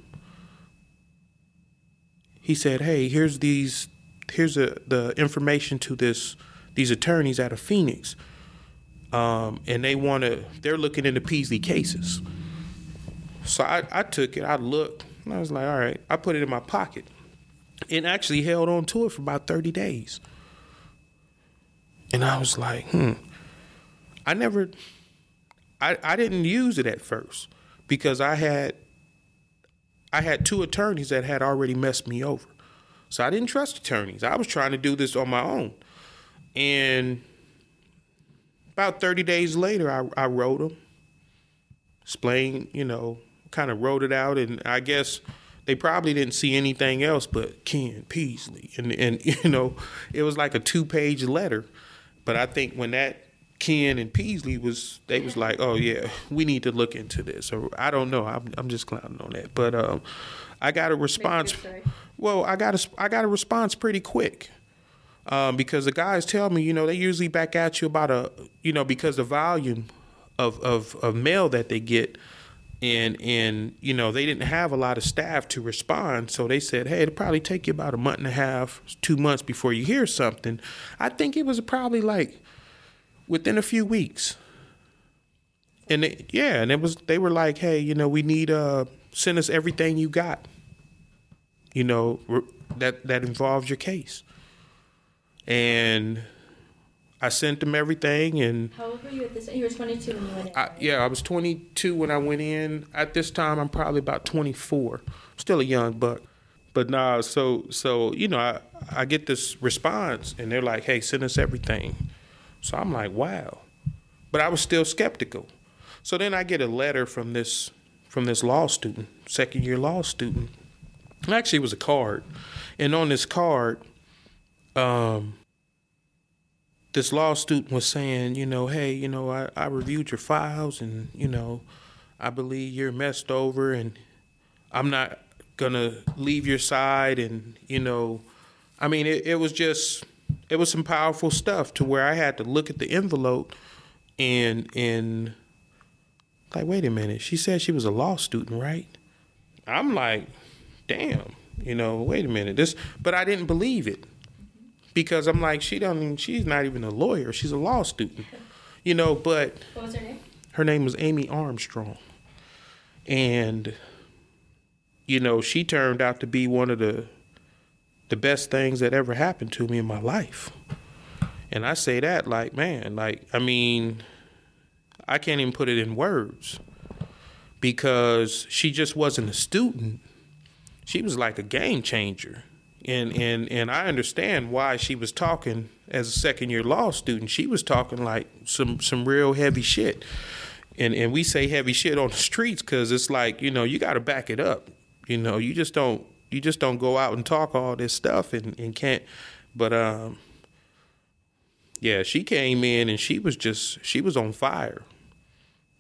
Speaker 1: he said, hey, here's these here's a, the information to this these attorneys out of Phoenix. Um, and they want to, they're looking into Peasley cases. So I, I took it, I looked, and I was like, all right, I put it in my pocket and actually held on to it for about thirty days. And I was like, hmm, I never, I, I didn't use it at first because I had, I had two attorneys that had already messed me over. So I didn't trust attorneys. I was trying to do this on my own. And about thirty days later, I, I wrote them, explained, you know, kind of wrote it out. And I guess they probably didn't see anything else but Ken Peasley. And, and you know, it was like a two-page letter. But I think when that Ken and Peasley was, they was like, oh, yeah, we need to look into this. Or I don't know. I'm, I'm just clowning on that. But um, I got a response. Well, I got a, I got a response pretty quick. Um, because the guys tell me, you know, they usually back at you about a, you know, because the volume of, of, of mail that they get, and, and, you know, they didn't have a lot of staff to respond. So they said, hey, it'll probably take you about a month and a half, two months before you hear something. I think it was probably like within a few weeks. And they, yeah, and it was, they were like, hey, you know, we need, uh, send us everything you got, you know, that, that involves your case. And I sent them everything. And
Speaker 3: how old were you at this? You were twenty-two when you went in.
Speaker 1: I,
Speaker 3: right?
Speaker 1: Yeah, I was twenty-two when I went in. At this time, I'm probably about twenty-four. Still a young buck. But nah, so so you know, I I get this response, and they're like, "Hey, send us everything." So I'm like, "Wow," but I was still skeptical. So then I get a letter from this from this law student, second year law student. Actually, it was a card, and on this card. Um, this law student was saying, you know, hey, you know, I, I reviewed your files and, you know, I believe you're messed over and I'm not going to leave your side. And, you know, I mean, it, it was just, it was some powerful stuff to where I had to look at the envelope and, and like, wait a minute, she said she was a law student, right? I'm like, damn, you know, wait a minute, this, but I didn't believe it. Because I'm like, she don't even, she's not even a lawyer. She's a law student, you know, but.
Speaker 3: What was her name?
Speaker 1: Her name was Amy Armstrong. And, you know, she turned out to be one of the, the best things that ever happened to me in my life. And I say that like, man, like, I mean, I can't even put it in words because she just wasn't a student. She was like a game changer. And, and and I understand why she was talking as a second year law student. She was talking like some, some real heavy shit. And and we say heavy shit on the streets because it's like, you know, you got to back it up. You know, you just don't you just don't go out and talk all this stuff and, and can't. But um, yeah, she came in and she was just she was on fire.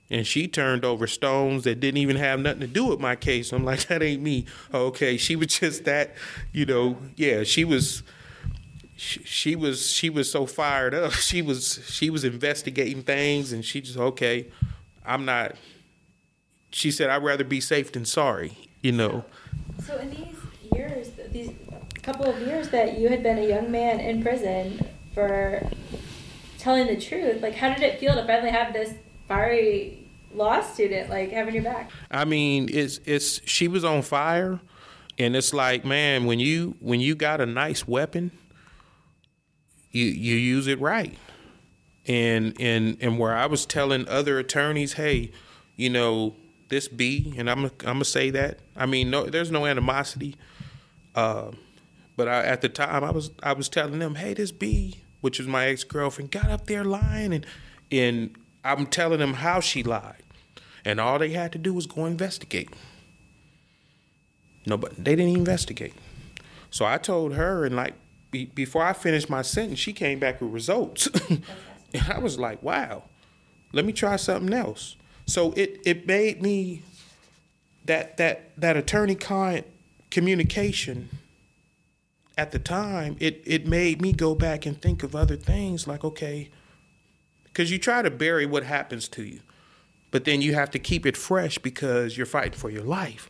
Speaker 1: And she turned over stones that didn't even have nothing to do with my case. I'm like, that ain't me. Okay, she was just that, you know, yeah, she was she, she was she was so fired up. She was she was investigating things, and she just, okay, I'm not, she said, I'd rather be safe than sorry, you know.
Speaker 3: So in these years, these couple of years that you had been a young man in prison for telling the truth, like, how did it feel to finally have this fiery law student like having your back?
Speaker 1: I mean, it's it's she was on fire, and it's like, man, when you when you got a nice weapon, you you use it right. And and and where I was telling other attorneys, hey, you know, this B, and I'm I'm gonna say that. I mean, no, there's no animosity. Uh, but I, at the time, I was I was telling them, hey, this B, which was my ex-girlfriend, got up there lying, and and I'm telling them how she lied, and all they had to do was go investigate. No, but they didn't investigate. So I told her, and like be, before I finished my sentence, she came back with results, and I was like, wow, let me try something else. So it it made me that that that attorney-client communication. At the time, it, it made me go back and think of other things like, okay, because you try to bury what happens to you, but then you have to keep it fresh because you're fighting for your life.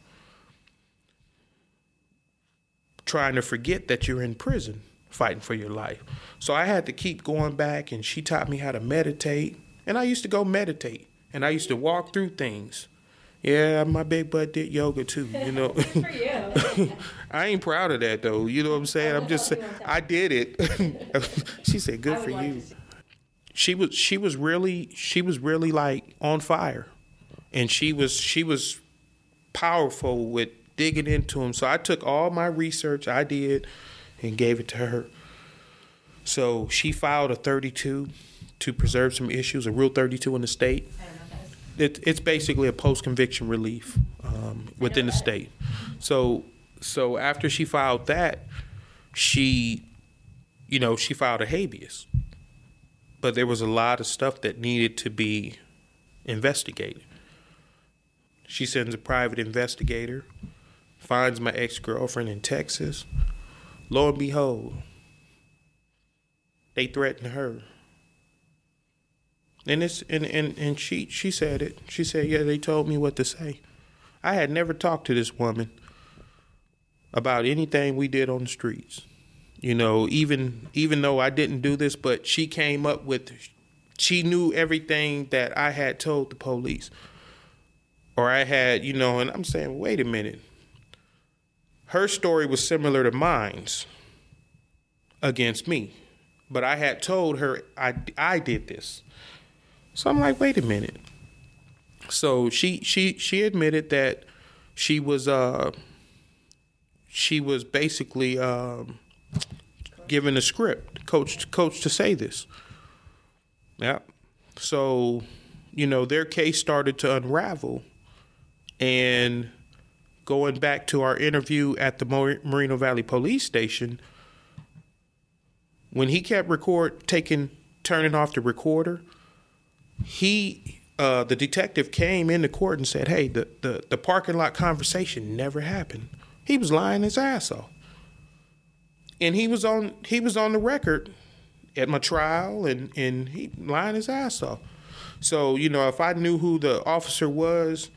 Speaker 1: Trying to forget that you're in prison fighting for your life. So I had to keep going back, and she taught me how to meditate. And I used to go meditate, and I used to walk through things. Yeah, my big butt did yoga too, you know.
Speaker 3: Good for you.
Speaker 1: I ain't proud of that though. You know what I'm saying? I'm just saying I did it. She said, "Good for you." She was she was really she was really like on fire, and she was she was powerful with digging into him. So I took all my research I did and gave it to her. So she filed a thirty-two to preserve some issues, a Rule thirty-two in the state. It, it's basically a post-conviction relief um, within the state. So, so after she filed that, she, you know, she filed a habeas. But there was a lot of stuff that needed to be investigated. She sends a private investigator, finds my ex-girlfriend in Texas. Lo and behold, they threatened her. And it's and, and, and she she said it. She said, yeah, they told me what to say. I had never talked to this woman about anything we did on the streets. You know, even even though I didn't do this, but she came up with, she knew everything that I had told the police. Or I had, you know, and I'm saying, wait a minute. Her story was similar to mine's against me. But I had told her I, I did this. So I'm like, wait a minute. So she she she admitted that she was uh she was basically um, given a script, coach coach to say this. Yeah. So, you know, their case started to unravel, and going back to our interview at the Moreno Valley Police Station, when he kept record taking turning off the recorder. He, uh, the detective came into court and said, hey, the, the, the parking lot conversation never happened. He was lying his ass off. And he was on he was on the record at my trial, and, and he lying his ass off. So, you know, if I knew who the officer was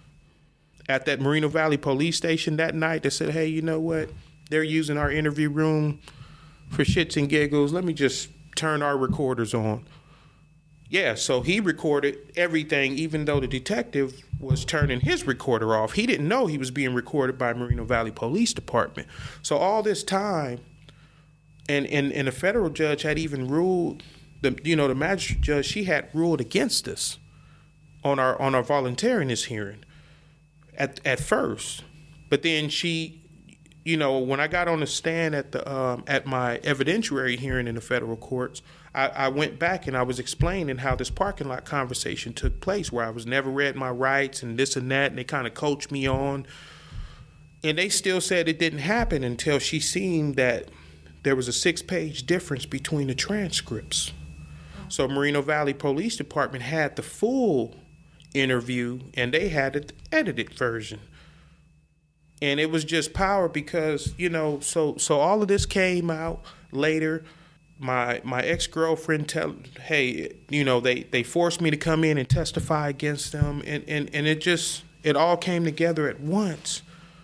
Speaker 1: at that Moreno Valley Police Station that night that said, hey, you know what, they're using our interview room for shits and giggles, let me just turn our recorders on. Yeah, so he recorded everything, even though the detective was turning his recorder off. He didn't know he was being recorded by Moreno Valley Police Department. So all this time, and, and, and the federal judge had even ruled, the you know, the magistrate judge, she had ruled against us on our on our voluntariness hearing at at first. But then she, you know, when I got on the stand at the um, at my evidentiary hearing in the federal courts, I, I went back and I was explaining how this parking lot conversation took place, where I was never read my rights and this and that, and they kind of coached me on. And they still said it didn't happen until she seen that there was a six-page difference between the transcripts. So Moreno Valley Police Department had the full interview, and they had the edited version. And it was just power because, you know, so so all of this came out later. My my ex-girlfriend tell, hey, you know, they, they forced me to come in and testify against them, and, and, and it just, it all came together at once.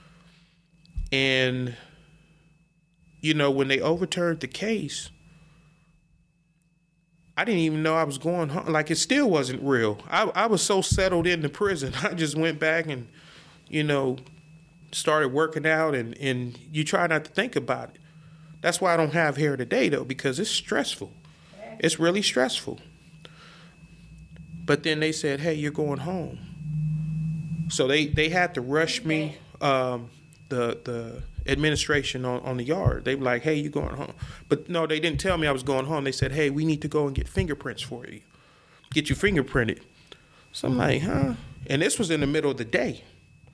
Speaker 1: And, you know, when they overturned the case, I didn't even know I was going home. Like, it still wasn't real. I, I was so settled into prison. I just went back and, you know, started working out, and, and you try not to think about it. That's why I don't have hair today, though, because it's stressful. It's really stressful. But then they said, hey, you're going home. So they, they had to rush me, um, the the administration on, on the yard. They were like, hey, you're going home. But no, they didn't tell me I was going home. They said, hey, we need to go and get fingerprints for you. Get you fingerprinted. So I'm like, huh? And this was in the middle of the day.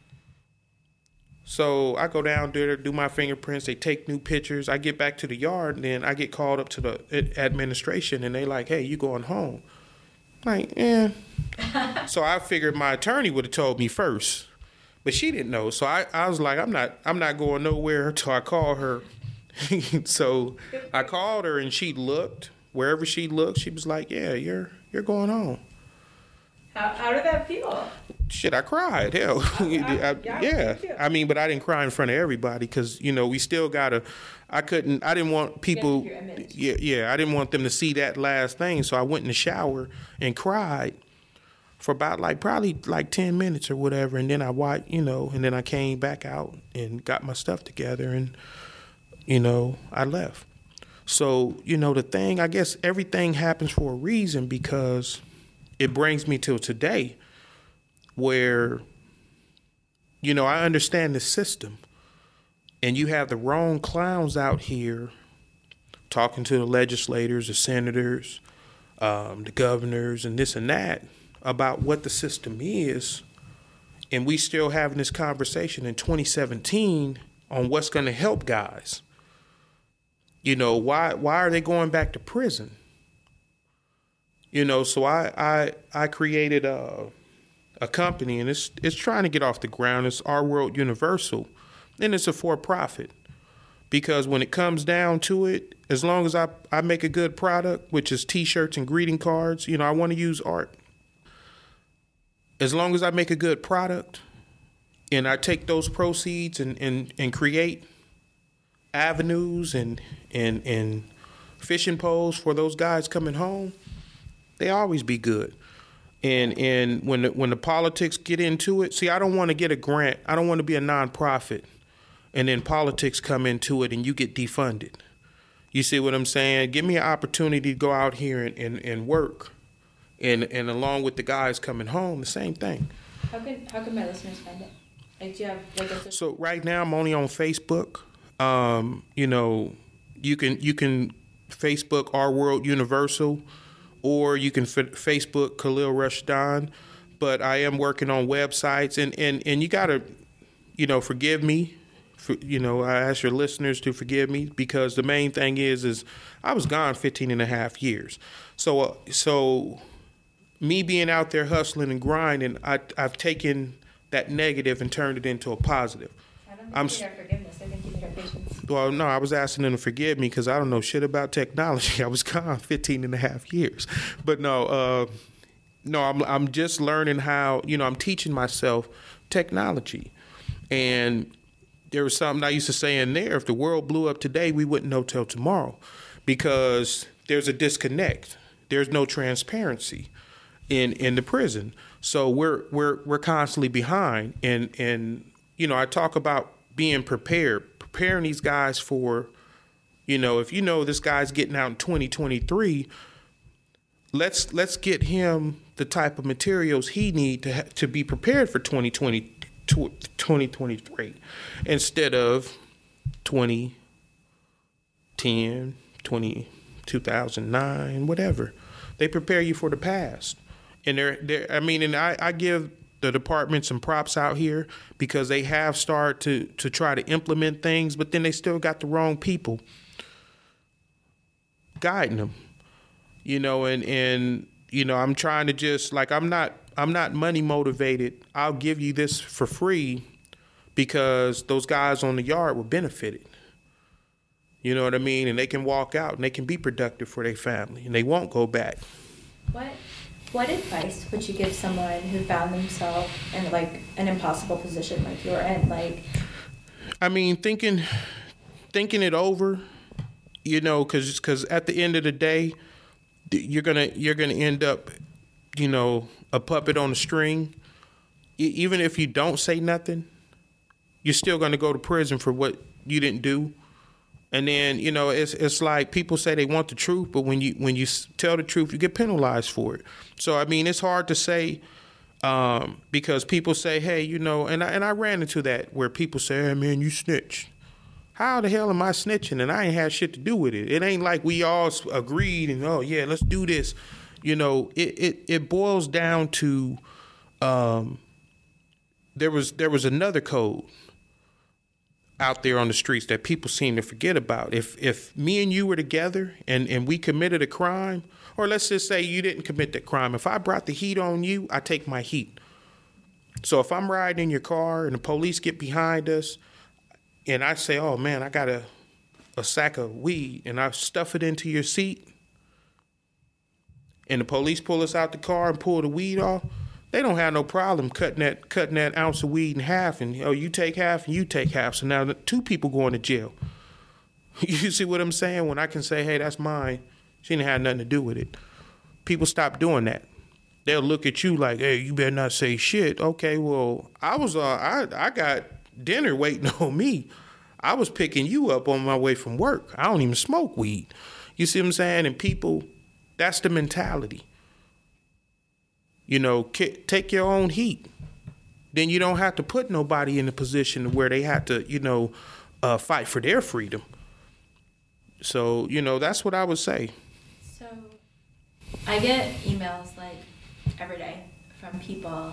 Speaker 1: So I go down there, do my fingerprints. They take new pictures. I get back to the yard, and then I get called up to the administration, and they like, hey, you going home? I'm like, yeah. So I figured my attorney would have told me first, but she didn't know. So I, I was like, I'm not I'm not going nowhere until I call her. So I called her, and she looked. Wherever she looked, she was like, yeah, you're you're going home.
Speaker 3: How, how did that feel?
Speaker 1: Shit, I cried. Hell, I, I, yeah. I mean, but I didn't cry in front of everybody because, you know, we still gotta. I couldn't. I didn't want people. Yeah, yeah. I didn't want them to see that last thing. So I went in the shower and cried for about like probably like ten minutes or whatever, and then I watched, you know, and then I came back out and got my stuff together, and you know, I left. So, you know, the thing, I guess everything happens for a reason because it brings me till today where, you know, I understand the system, and you have the wrong clowns out here talking to the legislators, the senators, um, the governors, and this and that about what the system is. And we still having this conversation in twenty seventeen on what's going to help guys. You know, why why are they going back to prison? You know, so I I, I created a, a company, and it's it's trying to get off the ground. It's Our World Universal, and it's a for-profit. Because when it comes down to it, as long as I, I make a good product, which is T-shirts and greeting cards, you know, I want to use art. As long as I make a good product and I take those proceeds and, and, and create avenues and, and, and fishing poles for those guys coming home, they always be good. And and when the, when the politics get into it, see, I don't want to get a grant. I don't want to be a nonprofit, and then politics come into it and you get defunded. You see what I'm saying? Give me an opportunity to go out here and, and, and work, and and along with the guys coming home, the same thing.
Speaker 3: How can how can my listeners find it? Like, do you have like a
Speaker 1: So right now I'm only on Facebook. Um, you know, you can you can Facebook Our World Universal, or you can f- Facebook Khalil Rushdan. But I am working on websites, and, and, and you gotta, you know, forgive me. For, you know, I ask your listeners to forgive me, because the main thing is, is I was gone fifteen and a half years. So, uh, so me being out there hustling and grinding, I, I've taken that negative and turned it into a positive.
Speaker 3: I don't think
Speaker 1: I'm,
Speaker 3: you need our forgiveness. I think you need our patience.
Speaker 1: Well, no, I was asking them to forgive me because I don't know shit about technology. I was gone fifteen and a half years. But no, uh, no, I'm I'm just learning how, you know, I'm teaching myself technology. And there was something I used to say in there: if the world blew up today, we wouldn't know till tomorrow, because there's a disconnect. There's no transparency in in the prison. So we're we're we're constantly behind. And and you know, I talk about being prepared, preparing these guys for, you know, if you know this guy's getting out in twenty twenty-three, let's let's get him the type of materials he need to ha- to be prepared for twenty twenty, twenty twenty-three instead of twenty ten, twenty, two thousand nine, whatever. They prepare you for the past. And they're, they're I mean, and I, I give the department some props out here, because they have started to, to try to implement things, but then they still got the wrong people guiding them, you know, and, and you know, I'm trying to just like I'm not I'm not money motivated. I'll give you this for free because those guys on the yard were benefited. You know what I mean? And they can walk out and they can be productive for their family and they won't go back.
Speaker 3: What what advice would you give someone who found themselves in like an impossible position like you're in? Like,
Speaker 1: I mean, thinking thinking it over, you know, because because at the end of the day, you're gonna you're gonna end up, you know, a puppet on a string. E- even if you don't say nothing, you're still gonna go to prison for what you didn't do. And then, you know, it's it's like people say they want the truth, but when you when you tell the truth, you get penalized for it. So I mean, it's hard to say um, because people say, hey, you know, and I, and I ran into that where people say, hey, man, you snitched. How the hell am I snitching? And I ain't had shit to do with it. It ain't like we all agreed and, oh, yeah, let's do this. You know, it, it, it boils down to um, there was there was another code out there on the streets that people seem to forget about. If if me and you were together and, and we committed a crime, or let's just say you didn't commit that crime. If I brought the heat on you, I take my heat. So if I'm riding in your car and the police get behind us and I say, oh, man, I got a, a sack of weed and I stuff it into your seat and the police pull us out the car and pull the weed off, they don't have no problem cutting that cutting that ounce of weed in half and, oh, you take half and you take half. So now the two people going to jail. You see what I'm saying? When I can say, hey, that's mine, she didn't have nothing to do with it. People stop doing that. They'll look at you like, hey, you better not say shit. Okay, well, I was uh, I I got dinner waiting on me. I was picking you up on my way from work. I don't even smoke weed. You see what I'm saying? And people, that's the mentality. You know, take your own heat. Then you don't have to put nobody in a position where they have to, you know, uh, fight for their freedom. So, you know, that's what I would say.
Speaker 3: So I get emails like every day from people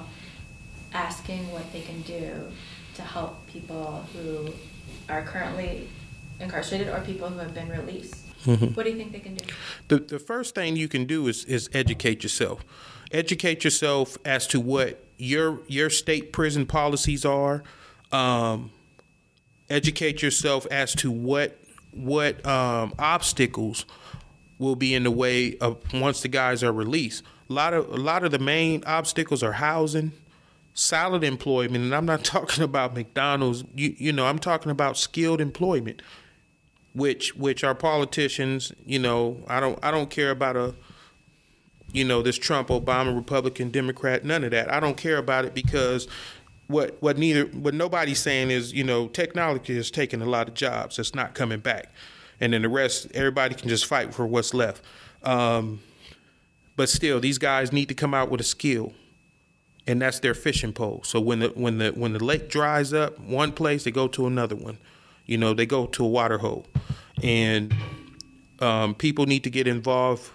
Speaker 3: asking what they can do to help people who are currently incarcerated or people who have been released. Mm-hmm. What do you think they can do?
Speaker 1: The the first thing you can do is is educate yourself. Educate yourself as to what your your state prison policies are. Um, educate yourself as to what what um, obstacles will be in the way of once the guys are released. A lot of a lot of the main obstacles are housing, solid employment, and I'm not talking about McDonald's. You you know, I'm talking about skilled employment, which which our politicians, you know, I don't I don't care about a, you know, this Trump, Obama, Republican, Democrat, none of that. I don't care about it because what what neither what nobody's saying is, you know, technology is taking a lot of jobs. It's not coming back, and then the rest, everybody can just fight for what's left. Um, but still, these guys need to come out with a skill, and that's their fishing pole. So when the when the when the lake dries up, one place they go to another one. You know, they go to a water hole, and um, people need to get involved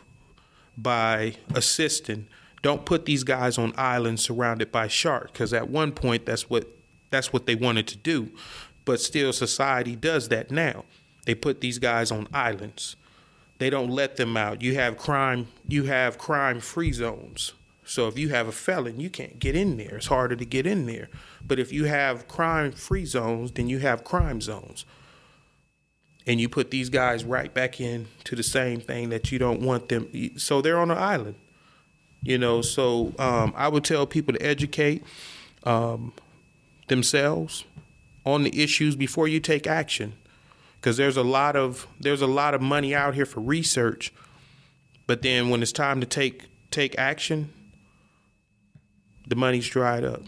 Speaker 1: by assisting. Don't put these guys on islands surrounded by sharks, because at one point that's what that's what they wanted to do. But still, society does that now. They put these guys on islands. They don't let them out. You have crime. You have crime-free zones. So if you have a felon, you can't get in there. It's harder to get in there. But if you have crime-free zones, then you have crime zones. And you put these guys right back into the same thing that you don't want them. So they're on an island. You know, so um, I would tell people to educate um, themselves on the issues before you take action, because there's a lot of there's a lot of money out here for research, but then when it's time to take take action, the money's dried up.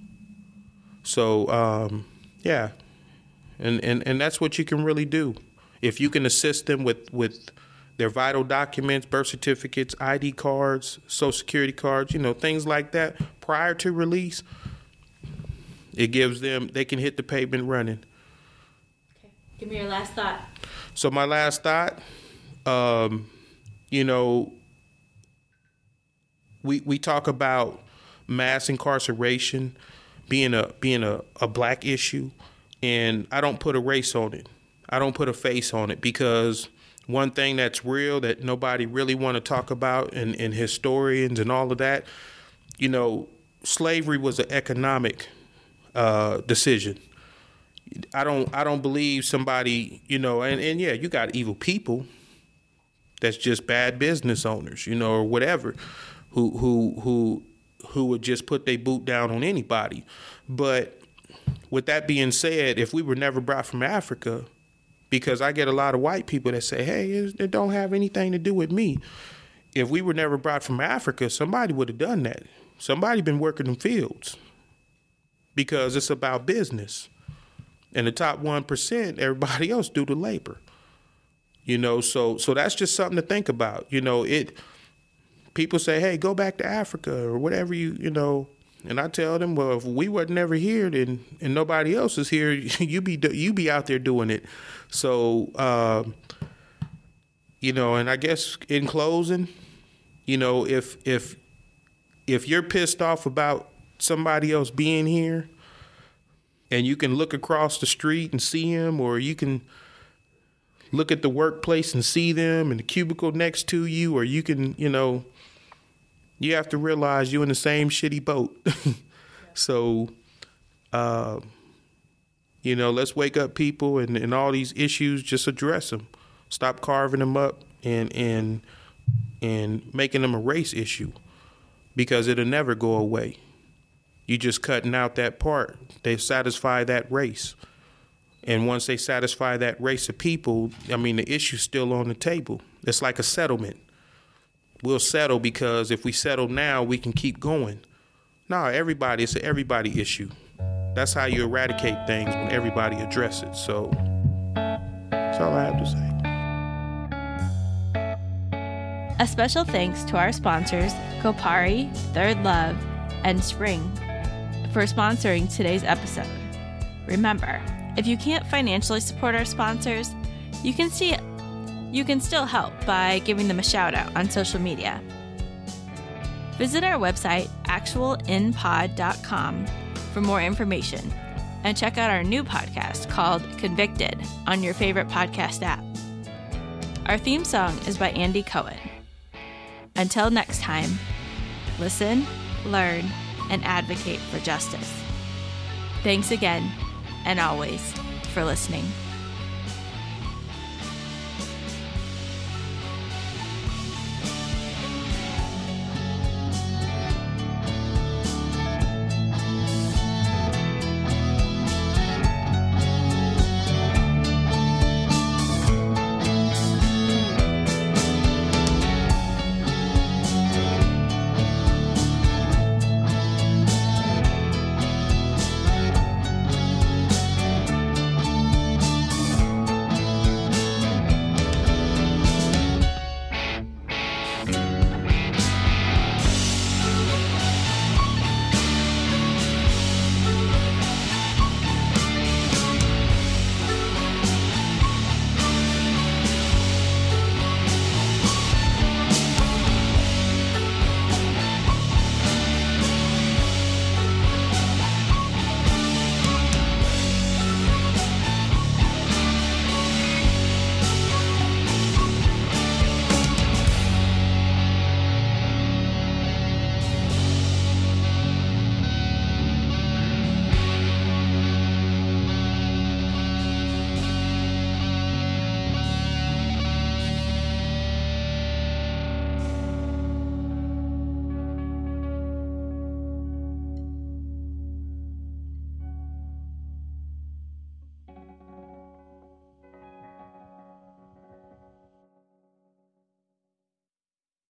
Speaker 1: So um, yeah, and, and and that's what you can really do if you can assist them with with. their vital documents, birth certificates, I D cards, social security cards, you know, things like that prior to release. It gives them, they can hit the pavement running.
Speaker 3: Okay. Give me your last thought.
Speaker 1: So my last thought, um, you know, we we talk about mass incarceration being a being a, a black issue, and I don't put a race on it. I don't put a face on it, because one thing that's real that nobody really want to talk about, and, and historians and all of that, you know, slavery was an economic uh, decision. I don't I don't believe somebody, you know, and, and yeah, you got evil people that's just bad business owners, you know, or whatever, who who who who would just put their boot down on anybody. But with that being said, if we were never brought from Africa, because I get a lot of white people that say, hey, it don't have anything to do with me. If we were never brought from Africa, somebody would have done that. Somebody been working in fields, because it's about business. And the top one percent, everybody else do the labor. You know, so so that's just something to think about. You know, it. People say, hey, go back to Africa or whatever, you you know. And I tell them, well, if we wasn't never here, then and nobody else is here, you be you be out there doing it. So, uh, you know, and I guess in closing, you know, if if if you're pissed off about somebody else being here, and you can look across the street and see them, or you can look at the workplace and see them in the cubicle next to you, or you can, you know, you have to realize you're in the same shitty boat. So, uh, you know, let's wake up people, and, and all these issues, just address them. Stop carving them up and and and making them a race issue, because it'll never go away. You just cutting out that part. They satisfy that race. And once they satisfy that race of people, I mean, the issue's still on the table. It's like a settlement. We'll settle because if we settle now, we can keep going. No, everybody, it's an everybody issue. That's how you eradicate things, when everybody addresses it. So that's all I have to say.
Speaker 2: A special thanks to our sponsors, Kopari, Third Love, and Spring, for sponsoring today's episode. Remember, if you can't financially support our sponsors, you can see you can still help by giving them a shout out on social media. Visit our website, actual in pod dot com, for more information, and check out our new podcast called Convicted on your favorite podcast app. Our theme song is by Andy Cohen. Until next time, listen, learn, and advocate for justice. Thanks again, and always, for listening.